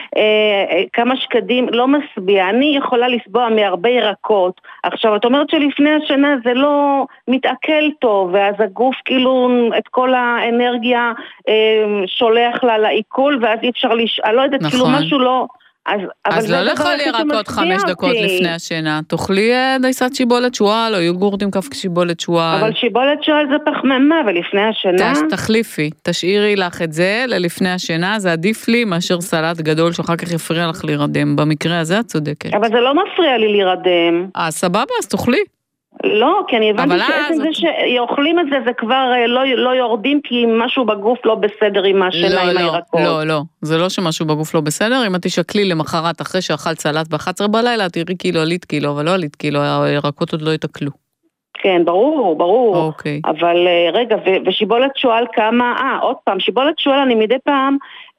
אה, אה, כמה שקדים, לא מסביע. אני יכולה לסבוע מהרבה ירקות. עכשיו, את אומרת שלפני השנה זה לא מתעכל טוב, ואז הגוף כאילו את כל האנרגיה אה, שולח לה לעיכול, ואז אי אפשר לשאול, לא יודעת, נכון. כאילו משהו לא... אז, אז לא לאכול ירקות חמש דקות לפני השינה, תאכלי דייסת שיבולת שועל, או יוגורט עם כף שיבולת שועל. אבל שיבולת שועל זה פחמימה, ולפני השינה... תחליפי, תשאירי לך את זה ללפני השינה, זה עדיף לי מאשר סלט גדול, שאחר כך יפריע לך להירדם. במקרה הזה את צודקת. אבל זה לא מפריע לי להירדם. אה, סבבה, אז תאכלי. לא, כי אני הבנתי שעצם זה שאוכלים את זה, זה כבר לא, לא יורדים, כי משהו בגוף לא בסדר עם השינה, עם הירקות. לא, לא, זה לא שמשהו בגוף לא בסדר, אם את תשקלי למחרת אחרי שאכלת סלט ב-אחת עשרה בלילה, תראי קילו, עלית קילו, אבל לא עלית קילו, הירקות עוד לא יתקלו. כן, ברור, ברור. אוקיי. אבל רגע, ושיבולת שואל כמה, אה, עוד פעם, שיבולת שואל אני מדי פעם,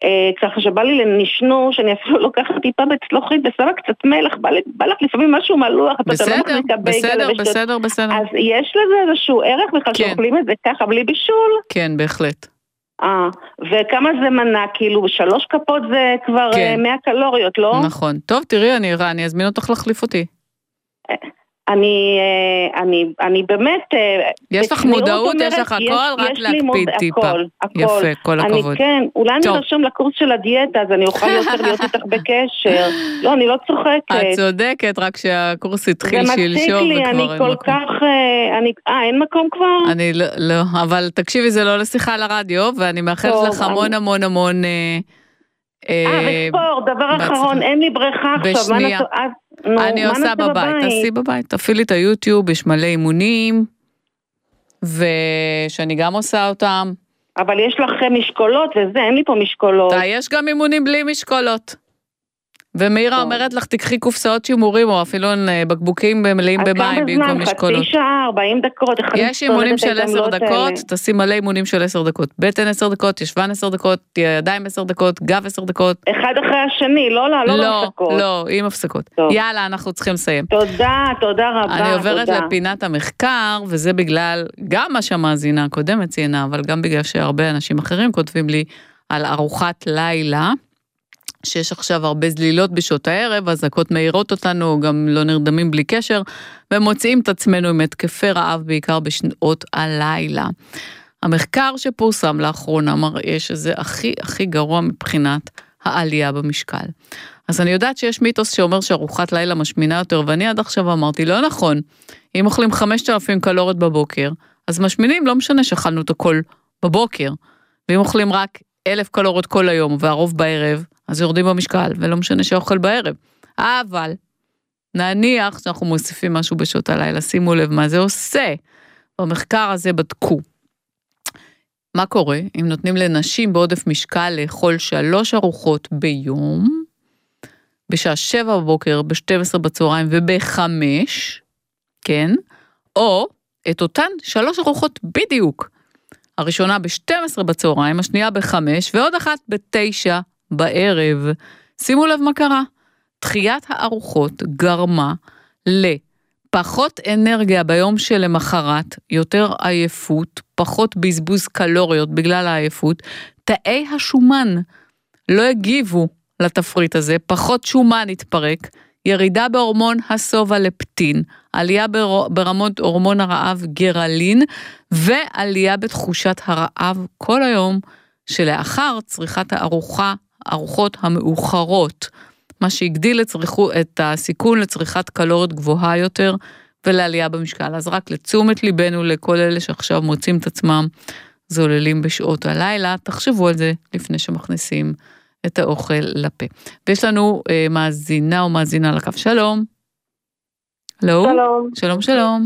ככה שבא לי לנשנו, שאני אפילו לוקחת טיפה בצלוחית, ושמה קצת מלח, בא לך לפעמים משהו מלוח, בסדר, בסדר, בסדר, בסדר. אז יש לזה איזשהו ערך בכלל שאוכלים את זה ככה, בלי בישול? כן, בהחלט. אה, וכמה זה מנה, כאילו, שלוש כפות זה כבר מאה קלוריות, לא? נכון. טוב, תראי, אני אזמין אותך להחליף אותי. אני, אני, אני באמת... יש לך מודעות, יש לך הכל, רק להקפיד טיפה. יפה, כל הכבוד. אני כן, אולי אני נרשום לקורס של הדיאטה, אז אני אוכל יותר להיות איתך בקשר. לא, אני לא צוחקת. את צודקת, רק שהקורס התחיל שלשום. זה מציק לי, אני כל כך... אה, אין מקום כבר? אני לא, אבל תקשיבי, זה לא לשיחה על הרדיו, ואני מאחלת לך המון המון המון... אה, בספורט, דבר אחרון, אין לי בריכה עכשיו. בשנייה. אני עושה בבית, תעשי בבית, תפעילי את היוטיוב, יש מלא אימונים, ושאני גם עושה אותם. אבל יש לכם משקולות וזה, אין לי פה משקולות. יש גם אימונים בלי משקולות. ומאירה אומרת לך, תקחי קופסאות שימורים, או אפילו בקבוקים מלאים במים, במקום משקולות. חצי שעה, ארבעים דקות. יש אימונים של עשר דקות, תעשי מלא אימונים של עשר דקות. בטן עשר דקות, ישבן עשר דקות, ידיים עשר דקות, גב עשר דקות. אחד אחרי השני, לא, לא, לא, לא הפסקות. לא, עם הפסקות. יאללה, אנחנו צריכים לסיים. תודה, תודה רבה. אני עוברת לפינת המחקר, וזה בגלל, גם מה שהמאזינה הקודמת ציינה, אבל גם בגלל שהרבה אנשים אחרים כותבים לי על ארוחת לילה, שיש עכשיו הרבה זלילות בשעות הערב, הזעקות מהירות אותנו, גם לא נרדמים בלי קשר, ומוצאים את עצמנו עם התקפי רעב, בעיקר בשעות הלילה. המחקר שפורסם לאחרונה מראה שזה הכי הכי גרוע מבחינת העלייה במשקל. אז אני יודעת שיש מיתוס שאומר שארוחת לילה משמינה יותר, ואני עד עכשיו אמרתי, לא נכון, אם אוכלים חמשת אלפים קלוריות בבוקר, אז משמינים, לא משנה שאכלנו את הכל בבוקר, ואם אוכלים רק אלף קלוריות כל היום, והרוב בערב, אז יורדים במשקל, ולא משנה שאוכל בערב. אבל, נניח שאנחנו מוסיפים משהו בשעות הלילה, שימו לב מה זה עושה. במחקר הזה בדקו. מה קורה אם נותנים לנשים בעודף משקל לאכול שלוש ארוחות ביום, בשעה שבע בבוקר, ב-שתים עשרה בצהריים וב-חמש, כן, או את אותן שלוש ארוחות בדיוק. הראשונה ב-שתים עשרה בצהריים, השנייה ב-חמש, ועוד אחת ב-תשע בערב. שימו לב מה קרה. דחיית הארוחות גרמה לפחות אנרגיה ביום שלמחרת, יותר עייפות, פחות בזבוז קלוריות בגלל העייפות, תאי השומן לא הגיבו לתפריט הזה, פחות שומן התפרק, ירידה בהורמון הסובלפטין, עלייה ברמות הורמון הרעב גרלין, ועלייה בתחושת הרעב כל היום, שלאחר צריכת הארוחה, ארוחות המאוחרות, מה שהגדיל לצריכו, את הסיכון לצריכת קלוריות גבוהה יותר, ולעלייה במשקל. אז רק לתשומת ליבנו לכל אלה שעכשיו מוצאים את עצמם, זוללים בשעות הלילה, תחשבו על זה לפני שמכניסים את האוכל לפה. ויש לנו אה, מאזינה או מאזינה לקו. שלום. הלו? שלום. שלום, שלום.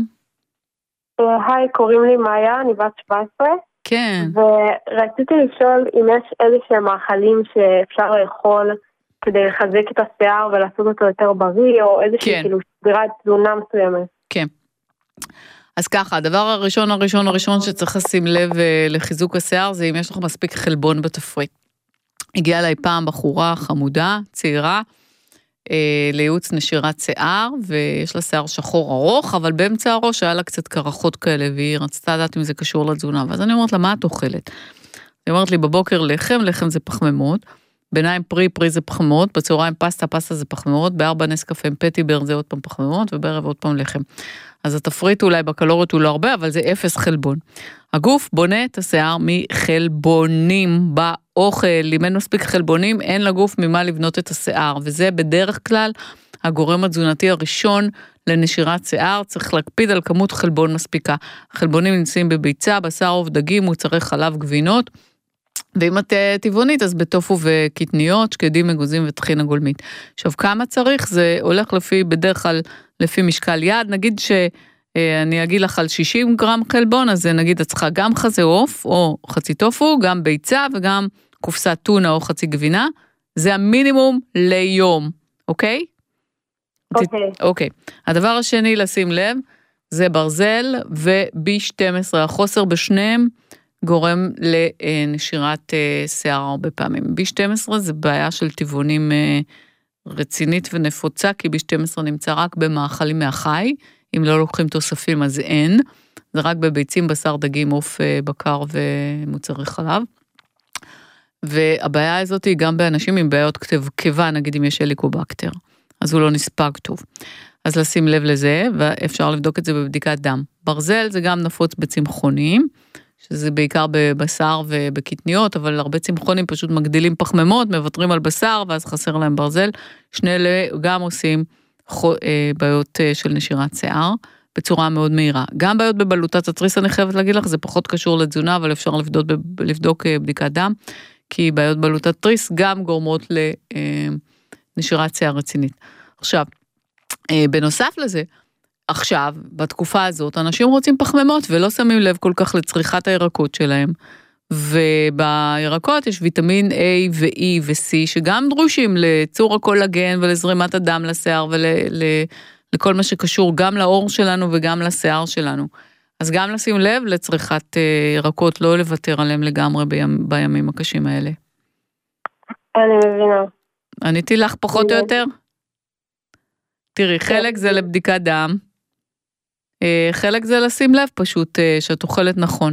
היי, קוראים לי מאיה, אני בת שבע עשרה. כן. ורציתי לשאול אם יש איזה שהם מאכלים שאפשר לאכול כדי לחזק את השיער ולעשות אותו יותר בריא, או איזושהי כן. כאילו סבירת תזונה מסוימת. כן. אז ככה, הדבר הראשון, הראשון, הראשון שצריך לשים לב לחיזוק השיער, זה אם יש לך מספיק חלבון בתפריט. הגיעה אליי פעם בחורה חמודה, צעירה, אה, לייעוץ נשירת שיער, ויש לה שיער שחור ארוך, אבל באמצע הראש היה לה קצת קרחות כאלה, והיא רצתה לדעת אם זה קשור לתזונה. ואז אני אומרת לה, מה את אוכלת? היא אומרת לי, בבוקר לחם, לחם זה פחמימות, ביניים פרי, פרי זה פחמימות, בצהריים פסטה, פסטה זה פחמימות, בארבע נס קפה עם פטיבר זה עוד פעם פחמימות, ובערב עוד פעם לחם. אז התפריט אולי בקלוריות הוא לא הרבה, אבל זה אפס חלבון. הגוף בונה את השיער מחלבונים באוכל, אם אין מספיק חלבונים, אין לגוף ממה לבנות את השיער, וזה בדרך כלל הגורם התזונתי הראשון לנשירת שיער, צריך להקפיד על כמות חלבון מספיקה. החלבונים נמצאים בביצה, בשר, עוף, דגים, מוצרי חלב, גבינות, ואם את טבעונית, אז בטופו וקטניות, שקדים, אגוזים וטחינה גולמית. עכשיו, כמה צריך? זה הולך לפי, בדרך כלל, לפי משקל יד. נגיד שאני אגיד לך על שישים גרם חלבון, אז נגיד את צריכה גם חזה עוף, או חצי טופו, גם ביצה, וגם קופסת טונה או חצי גבינה. זה המינימום ליום, אוקיי? אוקיי. אוקיי. הדבר השני, לשים לב, זה ברזל ו-בי שתים עשרה. החוסר בשניהם, גורם לנשירת שיער הרבה פעמים. בי שתים עשרה זה בעיה של טבעונים רצינית ונפוצה, כי בי שתים עשרה נמצא רק במאכלים מהחי, אם לא לוקחים תוספים אז אין, זה רק בביצים, בשר, דגים, עוף, בקר ומוצרי חלב. והבעיה הזאת היא גם באנשים עם בעיות קיבה, נגיד אם יש אליקובקטר, אז הוא לא נספג טוב. אז לשים לב לזה, ואפשר לבדוק את זה בבדיקת דם. ברזל זה גם נפוץ בצמחונים, שזה בעיקר בבשר ובקטניות, אבל הרבה צמחונים פשוט מגדילים פחמימות, מבטרים על בשר, ואז חסר להם ברזל. שני אלה גם עושים בעיות של נשירת שיער, בצורה מאוד מהירה. גם בעיות בבלוטת התריס, אני חייבת להגיד לך, זה פחות קשור לתזונה, אבל אפשר לבדוק, לבדוק בדיקת דם, כי בעיות בלוטת תריס גם גורמות לנשירת שיער רצינית. עכשיו, בנוסף לזה, עכשיו, בתקופה הזאת, אנשים רוצים פחמימות ולא שמים לב כל כך לצריכת הירקות שלהם, ובירקות יש ויטמין A ו-E ו-C, שגם דרושים לצור הקולגן ולזרימת הדם לשיער ולכל מה שקשור גם לאור שלנו וגם לשיער שלנו. אז גם לשים לב לצריכת ירקות, לא לוותר עליהם לגמרי בימ, בימים הקשים האלה. אני מבינה. עניתי לך פחות או יותר? תראי, חלק זה לבדיקת דם, חלק זה לשים לב פשוט שאת אוכלת נכון.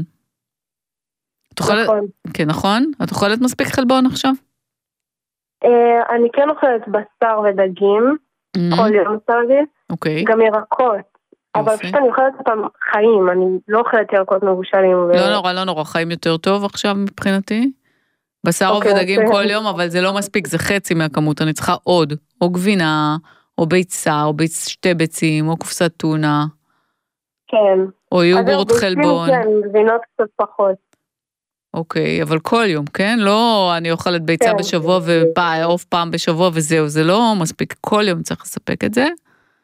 נכון. כן, נכון? את אוכלת מספיק חלבון עכשיו? אני כן אוכלת בשר ודגים, כל יום סביב. אוקיי. גם ירקות. אבל פשוט אני אוכלת אותם חיים, אני לא אוכלת ירקות מבושלים. לא נורא, לא נורא, חיים יותר טוב עכשיו מבחינתי. בשר ודגים כל יום, אבל זה לא מספיק, זה חצי מהכמות, אני צריכה עוד, או גבינה, או ביצה, או ביצ... שתי ביצים, או קופסת טונה. כן. או יוגורט חלבון. כן, גבינות קצת פחות. אוקיי, אבל כל יום, כן? לא אני אוכלת ביצה כן. בשבוע ועוף פעם בשבוע וזהו, זה לא מספיק. כל יום צריך לספק את זה.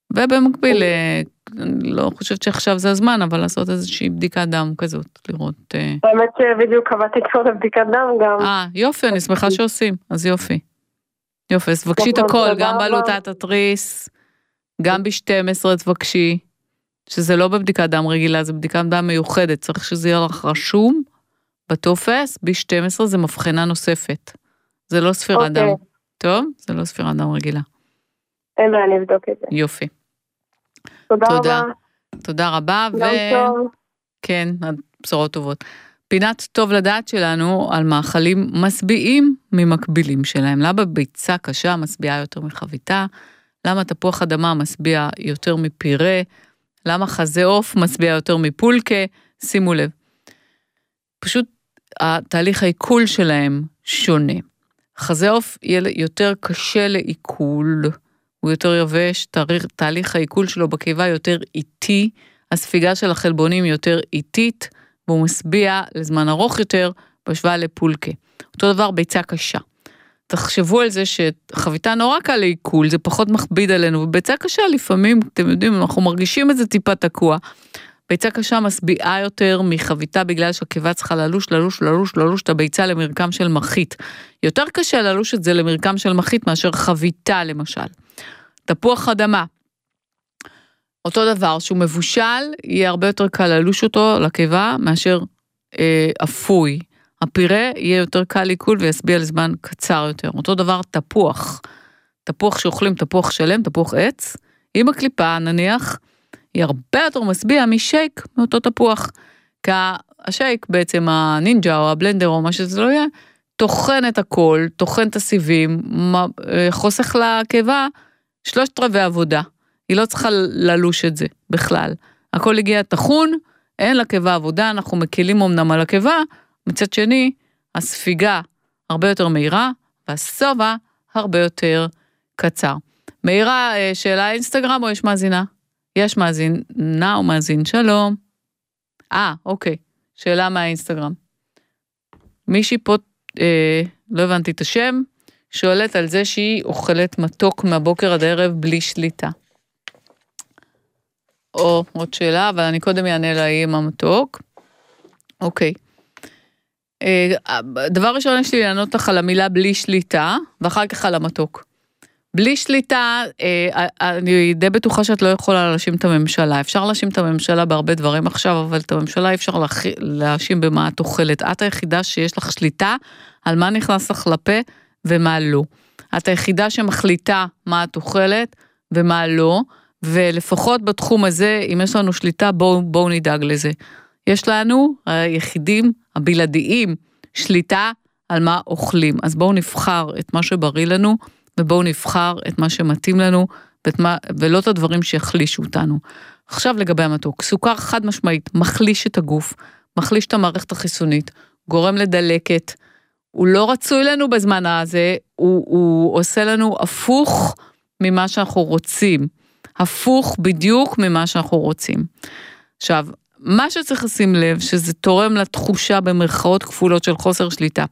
ובמקביל, אני לא חושבת שעכשיו זה הזמן, אבל לעשות איזושהי בדיקת דם כזאת, לראות... באמת שבדיוק קבעתי כבר לבדיקת דם גם. אה, יופי, אני שמחה שעושים, אז יופי. יופי, אז תבקשי את הכל, גם בעלותת התריס, גם ב-שתים עשרה תבקשי, שזה לא בבדיקת דם רגילה, זה בדיקת דם מיוחדת, צריך שזה יהיה לך רשום בטופס, ב-שתים עשרה זה מבחנה נוספת. זה לא ספירת דם. טוב? זה לא ספירת דם רגילה. אין לה, אני אבדוק את זה. יופי. תודה תודה. רבה. תודה רבה. גם טוב. כן, בשורות טובות. פינת טוב לדעת שלנו על מאכלים משביעים ממקבילים שלהם. למה ביצה קשה משביעה יותר מחביתה? למה תפוח אדמה משביע יותר מפירה? למה חזה עוף משביע יותר מפולקה? שימו לב. פשוט התהליך העיכול שלהם שונה. חזה עוף יהיה יותר קשה לעיכול, הוא יותר יבש, תהליך, תהליך העיכול שלו בקיבה יותר איטי, הספיגה של החלבונים יותר איטית, והוא משביע לזמן ארוך יותר בהשוואה לפולקה. אותו דבר ביצה קשה. תחשבו על זה שחביתה נורא קל לעיכול, זה פחות מכביד עלינו, וביצה קשה לפעמים, אתם יודעים, אנחנו מרגישים את זה טיפה תקוע. ביצה קשה משביעה יותר מחביתה בגלל שהקיבה צריכה ללוש, ללוש, ללוש, ללוש את הביצה למרקם של מחית. יותר קשה ללוש את זה למרקם של מחית מאשר חביתה למשל. תפוח אדמה. אותו דבר, שהוא מבושל, יהיה הרבה יותר קל ללוש אותו לקיבה מאשר אה, אפוי. הפירה יהיה יותר קל לעיכול ויסביע לזמן קצר יותר. אותו דבר תפוח. תפוח שאוכלים תפוח שלם, תפוח עץ, עם הקליפה נניח, היא הרבה יותר משביע משייק מאותו תפוח. כי השייק בעצם הנינג'ה או הבלנדר או מה שזה לא יהיה, תוכן את הכל, תוכן את הסיבים, חוסך לקיבה שלושת רבעי עבודה. היא לא צריכה ללוש את זה בכלל. הכל הגיע תחון, אין לקיבה עבודה, אנחנו מקילים אמנם על הקיבה, מצד שני, הספיגה הרבה יותר מהירה, והסובה הרבה יותר קצר. מהירה, שאלה אינסטגרם או יש מאזינה? יש מאזינה או מאזין, שלום. אה, אוקיי, שאלה מהאינסטגרם. מישהי פה, אה, לא הבנתי את השם, שואלת על זה שהיא אוכלת מתוק מהבוקר עד הערב בלי שליטה. או עוד שאלה, אבל אני קודם יענה לה עם המתוק. אוקיי. דבר ראשון יש לי לענות לך על המילה בלי שליטה, ואחר כך על המתוק. בלי שליטה, אני די בטוחה שאת לא יכולה להאשים את הממשלה. אפשר להאשים את הממשלה בהרבה דברים עכשיו, אבל את הממשלה אי אפשר להאשים במה את אוכלת. את היחידה שיש לך שליטה על מה נכנס לך לפה ומה לא. את היחידה שמחליטה מה את אוכלת ומה לא, ולפחות בתחום הזה, אם יש לנו שליטה, בואו בוא נדאג לזה. יש לנו, היחידים, הבלעדיים, שליטה על מה אוכלים. אז בואו נבחר את מה שבריא לנו, ובואו נבחר את מה שמתאים לנו, מה, ולא את הדברים שיחלישו אותנו. עכשיו לגבי המתוק, סוכר חד משמעית, מחליש את הגוף, מחליש את המערכת החיסונית, גורם לדלקת, הוא לא רצוי לנו בזמן הזה, הוא, הוא עושה לנו הפוך ממה שאנחנו רוצים, הפוך בדיוק ממה שאנחנו רוצים. עכשיו, מה שצריך לשים לב, שזה תורם לתחושה במרכאות כפולות של חוסר שליטה,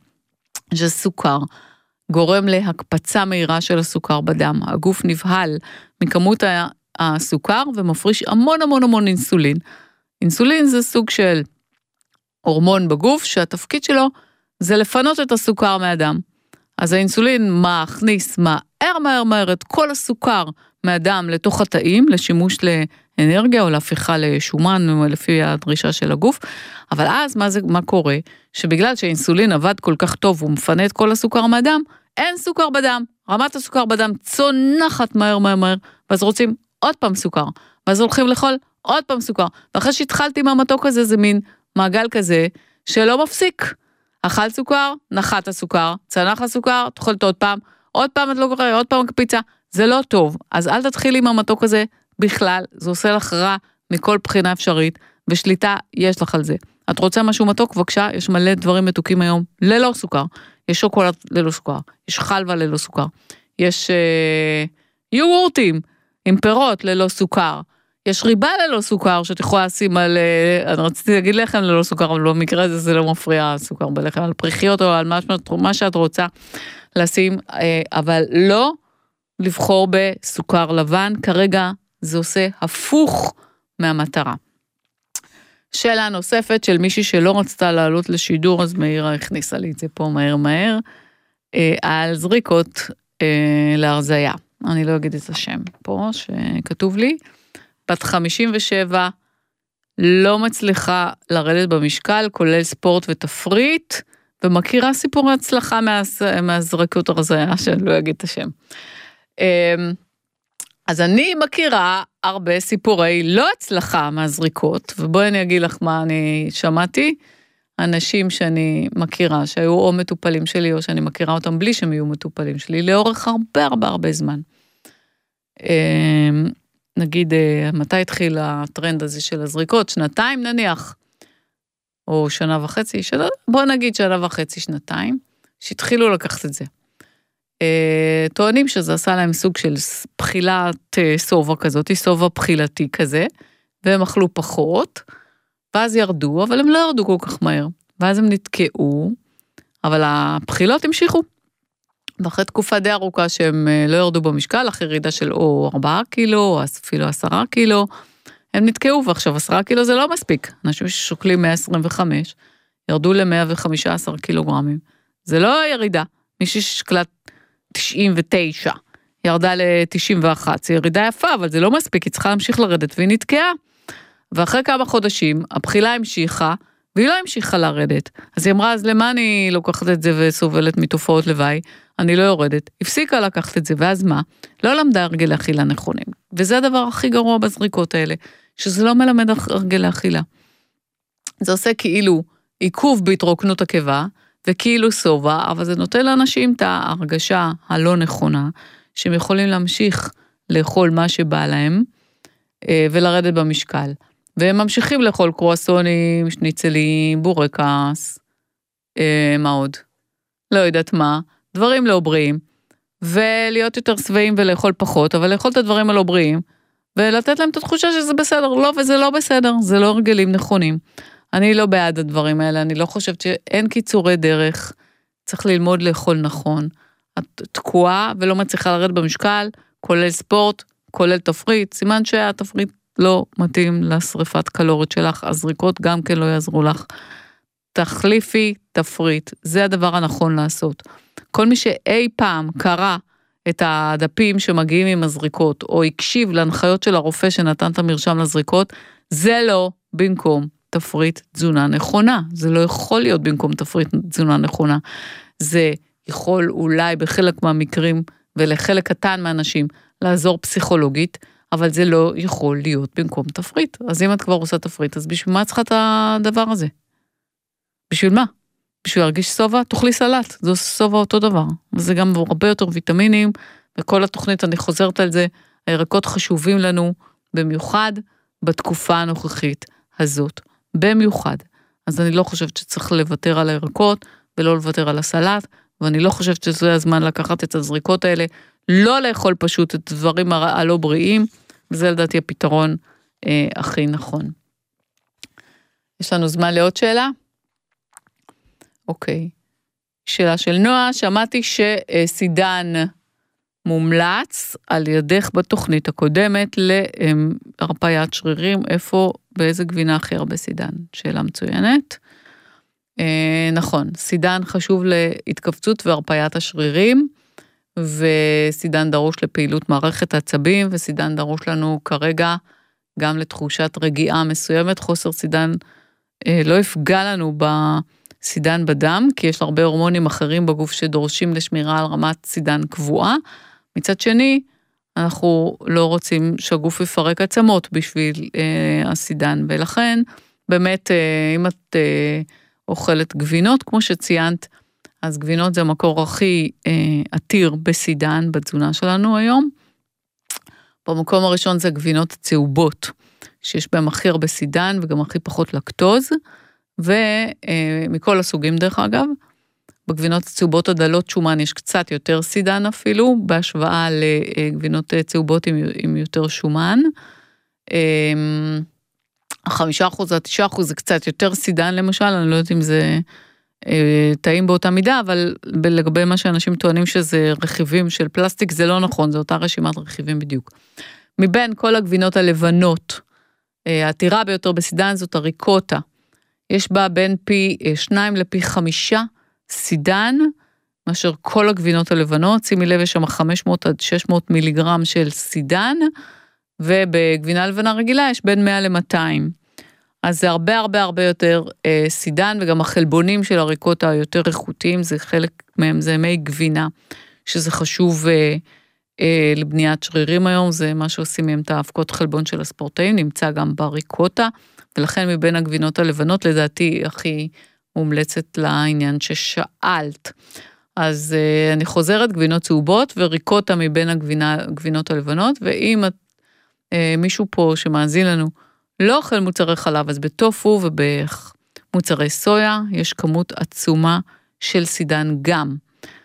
שסוכר גורם להקפצה מהירה של הסוכר בדם. הגוף נבהל מכמות הסוכר ומפריש המון המון המון אינסולין. אינסולין זה סוג של הורמון בגוף שהתפקיד שלו זה לפנות את הסוכר מהדם. אז האינסולין מכניס מהר מהר מהר את כל הסוכר מהדם לתוך התאים לשימוש לאנרגיה או להפיכה לשומן לפי הדרישה של הגוף. אבל אז מה, זה, מה קורה? שבגלל שהאינסולין עבד כל כך טוב הוא מפנה את כל הסוכר מהדם, אין סוכר בדם. רמת הסוכר בדם צונחת מהר מהר מהר, ואז רוצים עוד פעם סוכר. ואז הולכים לאכול עוד פעם סוכר. ואחרי שהתחלתי עם המתוק הזה, זה מין מעגל כזה שלא מפסיק. אכל סוכר, נחת הסוכר, צנח הסוכר, תאכלת עוד פעם, עוד פעם את לא קורא, עוד פעם קפיצה. זה לא טוב. אז אל תתחילי עם המתוק הזה בכלל, זה עושה לך רע מכל בחינה אפשרית, ושליטה יש לך על זה. את רוצה משהו מתוק? בבקשה, יש מלא דברים מתוקים היום, ללא סוכר. יש שוקולד ללא סוכר, יש חלבה ללא סוכר, יש אה, יוגורטים עם פירות ללא סוכר, יש ריבה ללא סוכר, שאת יכולה לשים על, אה, אני רציתי להגיד לחם ללא סוכר, אבל במקרה הזה זה לא מפריע סוכר בלחם, על פריחיות או על מה, מה שאת רוצה לשים, אה, אבל לא לבחור בסוכר לבן, כרגע זה עושה הפוך מהמטרה. שאלה נוספת של מישהי שלא רצתה לעלות לשידור, אז מאירה הכניסה לי את זה פה מהר מהר, אה, על זריקות אה, להרזיה. אני לא אגיד את השם פה, שכתוב לי, בת חמישים ושבע, לא מצליחה לרדת במשקל, כולל ספורט ותפריט, ומכירה סיפורי הצלחה מהזריקות הרזיה, שאני לא אגיד את השם. אז אני מכירה הרבה סיפורי לא הצלחה מהזריקות, ובואי אני אגיד לך מה אני שמעתי, אנשים שאני מכירה, שהיו או מטופלים שלי, או שאני מכירה אותם בלי שהם יהיו מטופלים שלי, לאורך הרבה הרבה הרבה זמן. נגיד, מתי התחיל הטרנד הזה של הזריקות? שנתיים נניח, או שנה וחצי, שנה, בוא נגיד שנה וחצי, שנתיים, שהתחילו לקחת את זה. טוענים שזה עשה להם סוג של בחילת סובה כזאת, סובה בחילתי כזה, והם אכלו פחות, ואז ירדו, אבל הם לא ירדו כל כך מהר, ואז הם נתקעו, אבל הבחילות המשיכו. ואחרי תקופה די ארוכה שהם לא ירדו במשקל, אחרי ירידה של או ארבעה קילו, או אפילו עשרה קילו, הם נתקעו, ועכשיו עשרה קילו זה לא מספיק. אנשים ששוקלים מאה עשרים וחמש, ירדו ל-מאה וחמישה עשר קילוגרמים. זה לא ירידה. מישהי ששקלה תשעים ותשע, ירדה ל-תשעים ואחת. זה ירידה יפה, אבל זה לא מספיק, היא צריכה להמשיך לרדת, והיא נתקעה. ואחרי כמה חודשים, הבחילה המשיכה, והיא לא המשיכה לרדת. אז היא אמרה, אז למה אני לוקחת את זה וסובלת מתופעות לוואי? אני לא יורדת. הפסיקה לקחת את זה, ואז מה? לא למדה הרגלי אכילה נכונים. וזה הדבר הכי גרוע בזריקות האלה, שזה לא מלמד הרגלי אכילה. זה עושה כאילו עיכוב בהתרוקנות הקיבה, וכאילו סובה, אבל זה נותן לאנשים את ההרגשה הלא נכונה, שהם יכולים להמשיך לאכול מה שבא להם, ולרדת במשקל. והם ממשיכים לאכול קרואסונים, שניצלים, בורקס, מה עוד? לא יודעת מה, דברים לא בריאים, ולהיות יותר שבעים ולאכול פחות, אבל לאכול את הדברים הלא בריאים, ולתת להם את התחושה שזה בסדר. לא, וזה לא בסדר, זה לא הרגלים נכונים. אני לא בעד הדברים האלה, אני לא חושבת שאין קיצורי דרך, צריך ללמוד לאכול נכון. את תקועה ולא מצליחה לרדת במשקל, כולל ספורט, כולל תפריט, סימן שהתפריט לא מתאים לשריפת קלוריות שלך, הזריקות גם כן לא יעזרו לך. תחליפי תפריט, זה הדבר הנכון לעשות. כל מי שאי פעם קרא את הדפים שמגיעים עם הזריקות, או הקשיב להנחיות של הרופא שנתן את המרשם לזריקות, זה לא במקום תפריט תזונה נכונה. זה לא יכול להיות במקום תפריט תזונה נכונה. זה יכול אולי בחלק מהמקרים, ולחלק קטן מהאנשים, לעזור פסיכולוגית, אבל זה לא יכול להיות במקום תפריט. אז אם את כבר עושה תפריט, אז בשביל מה צריכה את הדבר הזה? בשביל מה? בשביל להרגיש סובה, תאכלי סלט, זה סובה אותו דבר. וזה גם הרבה יותר ויטמינים, וכל התוכנית, אני חוזרת על זה, הירקות חשובים לנו, במיוחד בתקופה הנוכחית הזאת. במיוחד. אז אני לא חושבת שצריך לוותר על הירקות, ולא לוותר על הסלט, ואני לא חושבת שזה הזמן לקחת את הזריקות האלה, לא לאכול פשוט את הדברים הלא בריאים, וזה לדעתי הפתרון אה, הכי נכון. יש לנו זמן לעוד שאלה? אוקיי. שאלה של נועה, שמעתי שסידן מומלץ על ידך בתוכנית הקודמת להרפיית שרירים, איפה, באיזה גבינה הכי הרבה סידן? שאלה מצוינת. אה, נכון, סידן חשוב להתכווצות והרפיית השרירים, וסידן דרוש לפעילות מערכת העצבים, וסידן דרוש לנו כרגע גם לתחושת רגיעה מסוימת, חוסר סידן אה, לא יפגע לנו בסידן בדם, כי יש הרבה הורמונים אחרים בגוף שדורשים לשמירה על רמת סידן קבועה, מצד שני, אנחנו לא רוצים שהגוף יפרק עצמות בשביל אה, הסידן, ולכן באמת אה, אם את אה, אוכלת גבינות, כמו שציינת, אז גבינות זה המקור הכי אה, עתיר בסידן, בתזונה שלנו היום. במקום הראשון זה גבינות צהובות, שיש בהם הכי הרבה סידן, וגם הכי פחות לקטוז, ומכל אה, הסוגים דרך אגב, בגבינות צהובות הדלות שומן יש קצת יותר סידן אפילו, בהשוואה לגבינות צהובות עם, עם יותר שומן. החמישה אחוז, התשעה אחוז זה קצת יותר סידן למשל, אני לא יודעת אם זה טעים באותה מידה, אבל לגבי מה שאנשים טוענים שזה רכיבים של פלסטיק, זה לא נכון, זה אותה רשימת רכיבים בדיוק. מבין כל הגבינות הלבנות, העתירה ביותר בסידן זאת הריקוטה. יש בה בין פי שניים לפי חמישה סידן, מאשר כל הגבינות הלבנות, שימי לב יש שם חמש מאות עד שש מאות מיליגרם של סידן, ובגבינה לבנה רגילה יש בין מאה למאתיים. אז זה הרבה הרבה הרבה יותר אה, סידן, וגם החלבונים של הריקוטה היותר איכותיים, זה חלק מהם, זה מי גבינה, שזה חשוב אה, אה, לבניית שרירים היום, זה מה שעושים מהם את האבקות חלבון של הספורטאים, נמצא גם בריקוטה, ולכן מבין הגבינות הלבנות, לדעתי הכי מומלצת לעניין ששאלת. אז אה, אני חוזרת, גבינות צהובות, וריקוטה מבין הגבינה, הגבינות הלבנות, ואם את, אה, מישהו פה שמאזין לנו, לא אוכל מוצרי חלב, אז בטופו ובמוצרי סויה, יש כמות עצומה של סידן גם.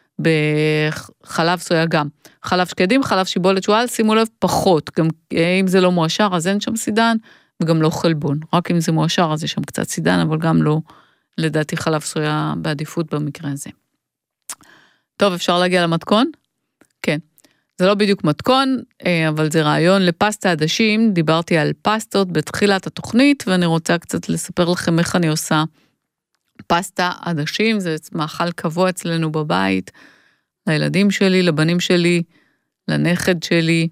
בחלב סויה גם. חלב שקדים, חלב שיבולת שועל, שימו לב פחות. גם אם זה לא מואשר, אז אין שם סידן, וגם לא חלבון. רק אם זה מואשר, אז יש שם קצת סידן, אבל גם לא, לדעתי, חלב סויה בעדיפות במקרה הזה. טוב, אפשר להגיע למתכון? כן. זה לא בדיוק מתכון, אבל זה רעיון לפסטה עדשים, דיברתי על פסטות בתחילת התוכנית, ואני רוצה קצת לספר לכם איך אני עושה פסטה עדשים, זה מאכל קבוע אצלנו בבית, לילדים שלי, לבנים שלי, לנכד שלי,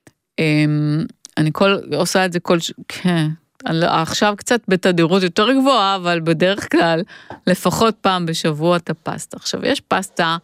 אני כל, עושה את זה כל, כן, עכשיו קצת בתדירות יותר גבוהה, אבל בדרך כלל, לפחות פעם בשבוע את הפסטה. עכשיו, יש פסטה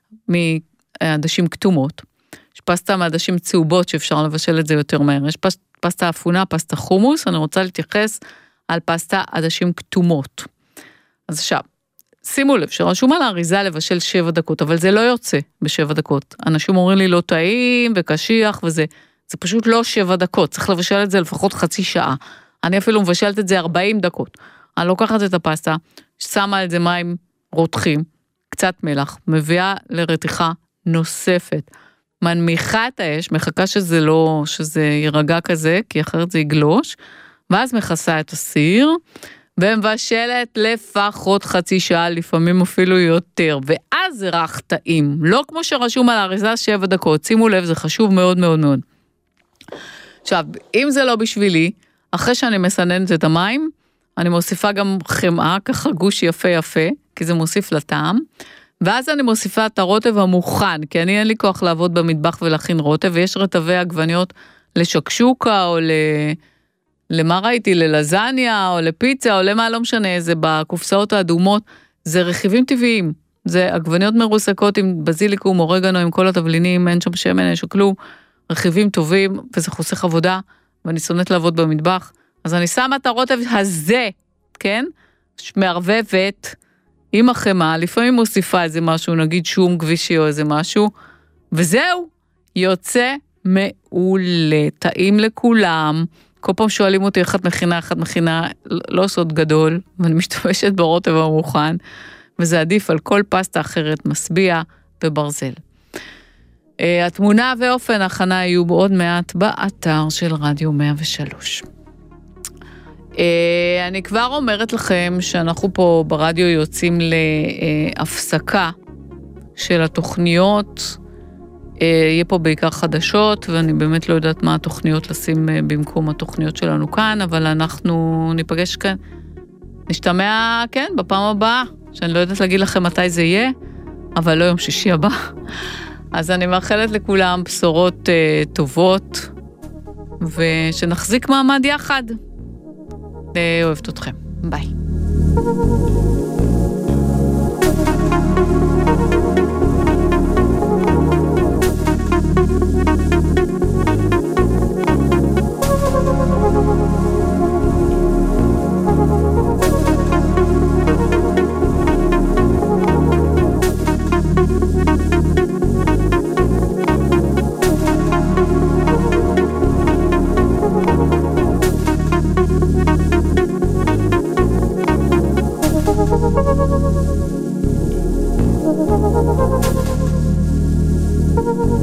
מעדשים כתומות, יש פסטה מעדשים צהובות שאפשר לבשל את זה יותר מהר, יש פס, פסטה אפונה, פסטה חומוס, אני רוצה להתייחס על פסטה עדשים כתומות. אז עכשיו, שימו לב, שרשום על האריזה לבשל שבע דקות, אבל זה לא יוצא בשבע דקות. אנשים אומרים לי לא טעים וקשיח וזה, זה פשוט לא שבע דקות, צריך לבשל את זה לפחות חצי שעה. אני אפילו מבשלת את זה ארבעים דקות. אני לוקחת את הפסטה, שמה על זה מים רותחים, קצת מלח, מביאה לרתיחה נוספת, מנמיכה את האש, מחכה שזה לא, שזה יירגע כזה, כי אחרת זה יגלוש, ואז מכסה את הסיר, ומבשלת לפחות חצי שעה, לפעמים אפילו יותר, ואז זה רך טעים, לא כמו שרשום על האריזה שבע דקות, שימו לב, זה חשוב מאוד מאוד מאוד. עכשיו, אם זה לא בשבילי, אחרי שאני מסננת את המים, אני מוסיפה גם חמאה, ככה גוש יפה יפה, כי זה מוסיף לטעם, ואז אני מוסיפה את הרוטב המוכן, כי אני אין לי כוח לעבוד במטבח ולהכין רוטב, ויש רטבי עגבניות לשקשוקה, או ל... למה ראיתי? ללזניה, או לפיצה, או למה, לא משנה, זה בקופסאות האדומות, זה רכיבים טבעיים, זה עגבניות מרוסקות עם בזיליקום, אורגנו, עם כל התבלינים, אין שם שמן, יש כלום, רכיבים טובים, וזה חוסך עבודה, ואני שונאת לעבוד במטבח, אז אני שמה את הרוטב הזה, כן? מערבבת עם החמה, לפעמים מוסיפה איזה משהו, נגיד שום גבישי או איזה משהו, וזהו, יוצא מעולה, טעים לכולם, כל פעם שואלים אותי איך את מכינה, איך את מכינה, לא סוד גדול, ואני משתמשת ברוטב המוכן, וזה עדיף על כל פסטה אחרת, מסביע וברזל. התמונה ואופן ההכנה יהיו עוד מעט באתר של רדיו מאה ושלוש. אני כבר אומרת לכם שאנחנו פה ברדיו יוצאים להפסקה של התוכניות, יהיה פה בעיקר חדשות, ואני באמת לא יודעת מה התוכניות לשים במקום התוכניות שלנו כאן, אבל אנחנו ניפגש כאן, נשתמע, כן, בפעם הבאה, שאני לא יודעת להגיד לכם מתי זה יהיה, אבל לא יום שישי הבא. אז אני מאחלת לכולם בשורות uh, טובות, ושנחזיק מעמד יחד. אוהבת אתכם. ביי. Thank you.